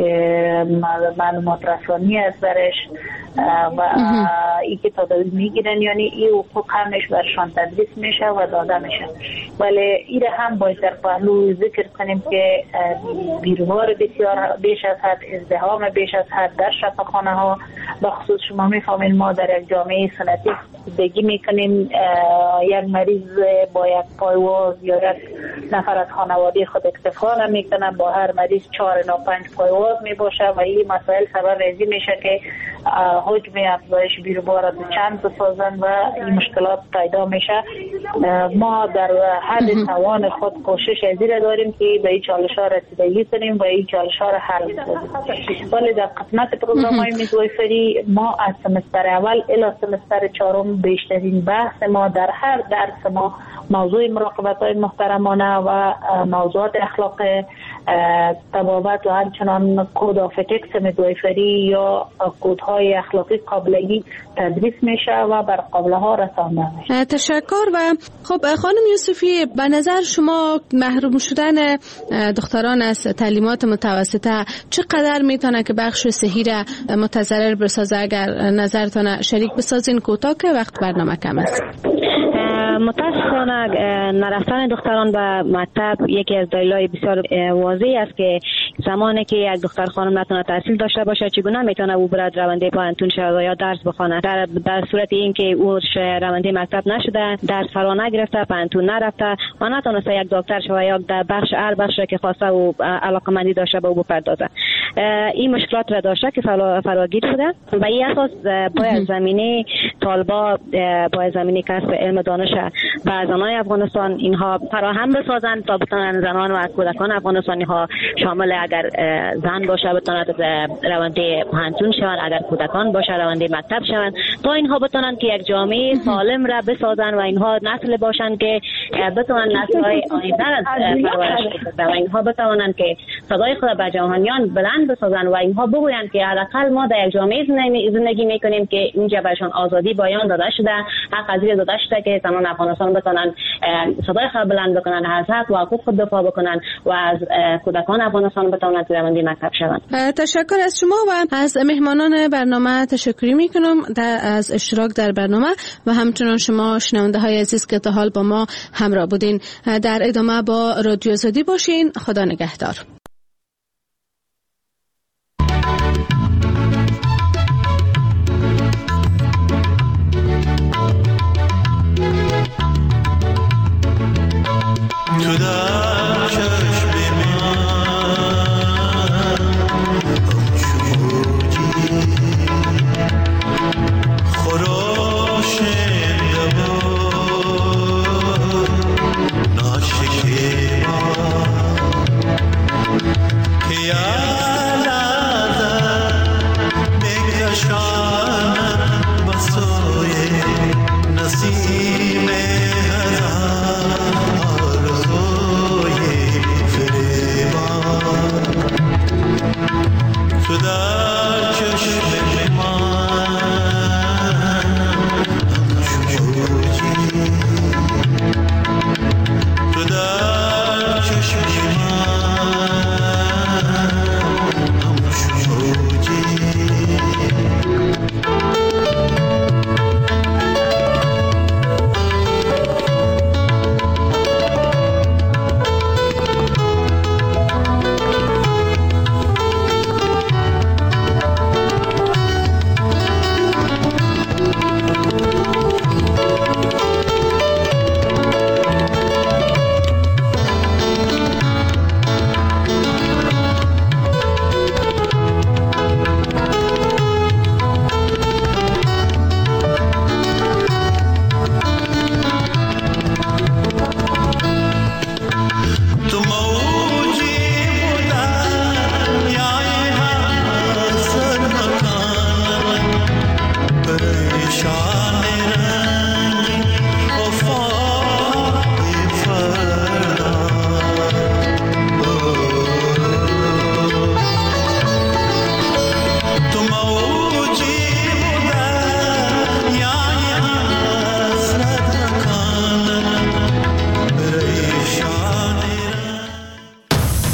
معلومات رسانی است درش و ای که تداوی میگیرن، یعنی این حقوق همش برشان تدریس میشه و داده میشه. ولی این هم باید در پهلو ذکر کنیم که بیروبار بسیار بیش از حد، ازدحام بیش از حد در شفاخانه ها، بخصوص شما میفهمین ما در یک جامعه سنتی زندگی میکنیم، یک مریض با یک پایواز یا یک نفر از خانواده خود اکتفا نمیکنه، با هر مریض 4 یا 5 پایواز میباشه و این مسائل سبب ازی میشه که حجم افزایش بیروبار از چند بسازن و این مشکلات پیدا میشه. ما در حد توان خود کوشش ازی را داریم که به این چالش ها رسیدگی کنیم و این چالش ها را حل کنیم. ولی در قسمت پروگرام های میدوایفری ما از سمستر اول الی سمستر 4 بیشترین بحث ما در هر درس ما موضوع مراقبت های محترمانه و موضوعات اخلاق طبابت و همچنان کد آف اتیکس میدوایفری یا کودهای اخلاقی قابلگی تدریس میشه و بر قابله ها رسانده میشه. تشکر. و خب خانم یوسفی، به نظر شما محروم شدن دختران از تعلیمات متوسطه چقدر میتونه که بخش صحی را متضرر بسازه؟ اگر نظرتان شریک بسازین کوتاه که وقت برنامه کم است. متاسفانه نرفتن دختران به مکتب یکی از دلایل بسیار واضح است که زمانی که یک دختر خانم نتونه تحصیل داشته باشه چگونه میتونه او برد رونده پانتون شود یا درس بخونه. در صورت اینکه او رونده مکتب نشده، درس فرا نگرفته، پانتون نرفته و نتونسته یک دکتر شود یا در بخش هر بخش که خواسته و علاقمندی داشته به او بپردازه. این مشکلات را داشته که فراگیر شده و این اساس باید زمینه طالبا باید زمینه کسب علم دانش و زنان افغانستان اینها فراهم بسازند تا بتونن زنان و کودکان افغانستانی ها شامل اگر زن باشه بتونن رونده پانتون شوند، اگر کودکان باشه رونده مکتب شوند، تا اینها بتونن که یک جامعه سالم را بسازن و اینها نسل باشند که بتونن نسل‌های آینده را پرورش بدن و اینها بتونن که صدای خود به جهانیان بلند بسازن و اینها بگویند که حداقل ما در یک جامعه زندگی میکنیم که اینجا برشان آزادی بیان داده شده، حق از داده شده که زنان افغانستان بتونن صدای خود بلند بکنن، از حق و حقوق خود دفاع بکنن و از کودکان افغانستان بتونن که رونده مکتب شوند. تشکر از شما و از مهمانان برنامه تشکری میکنم از اشتراک در برنامه و همچنان شما شنونده های عزیز که تا حال با ما همراه بودین. در ادامه با رادیو آزادی باشین. خدا نگهدار. تو در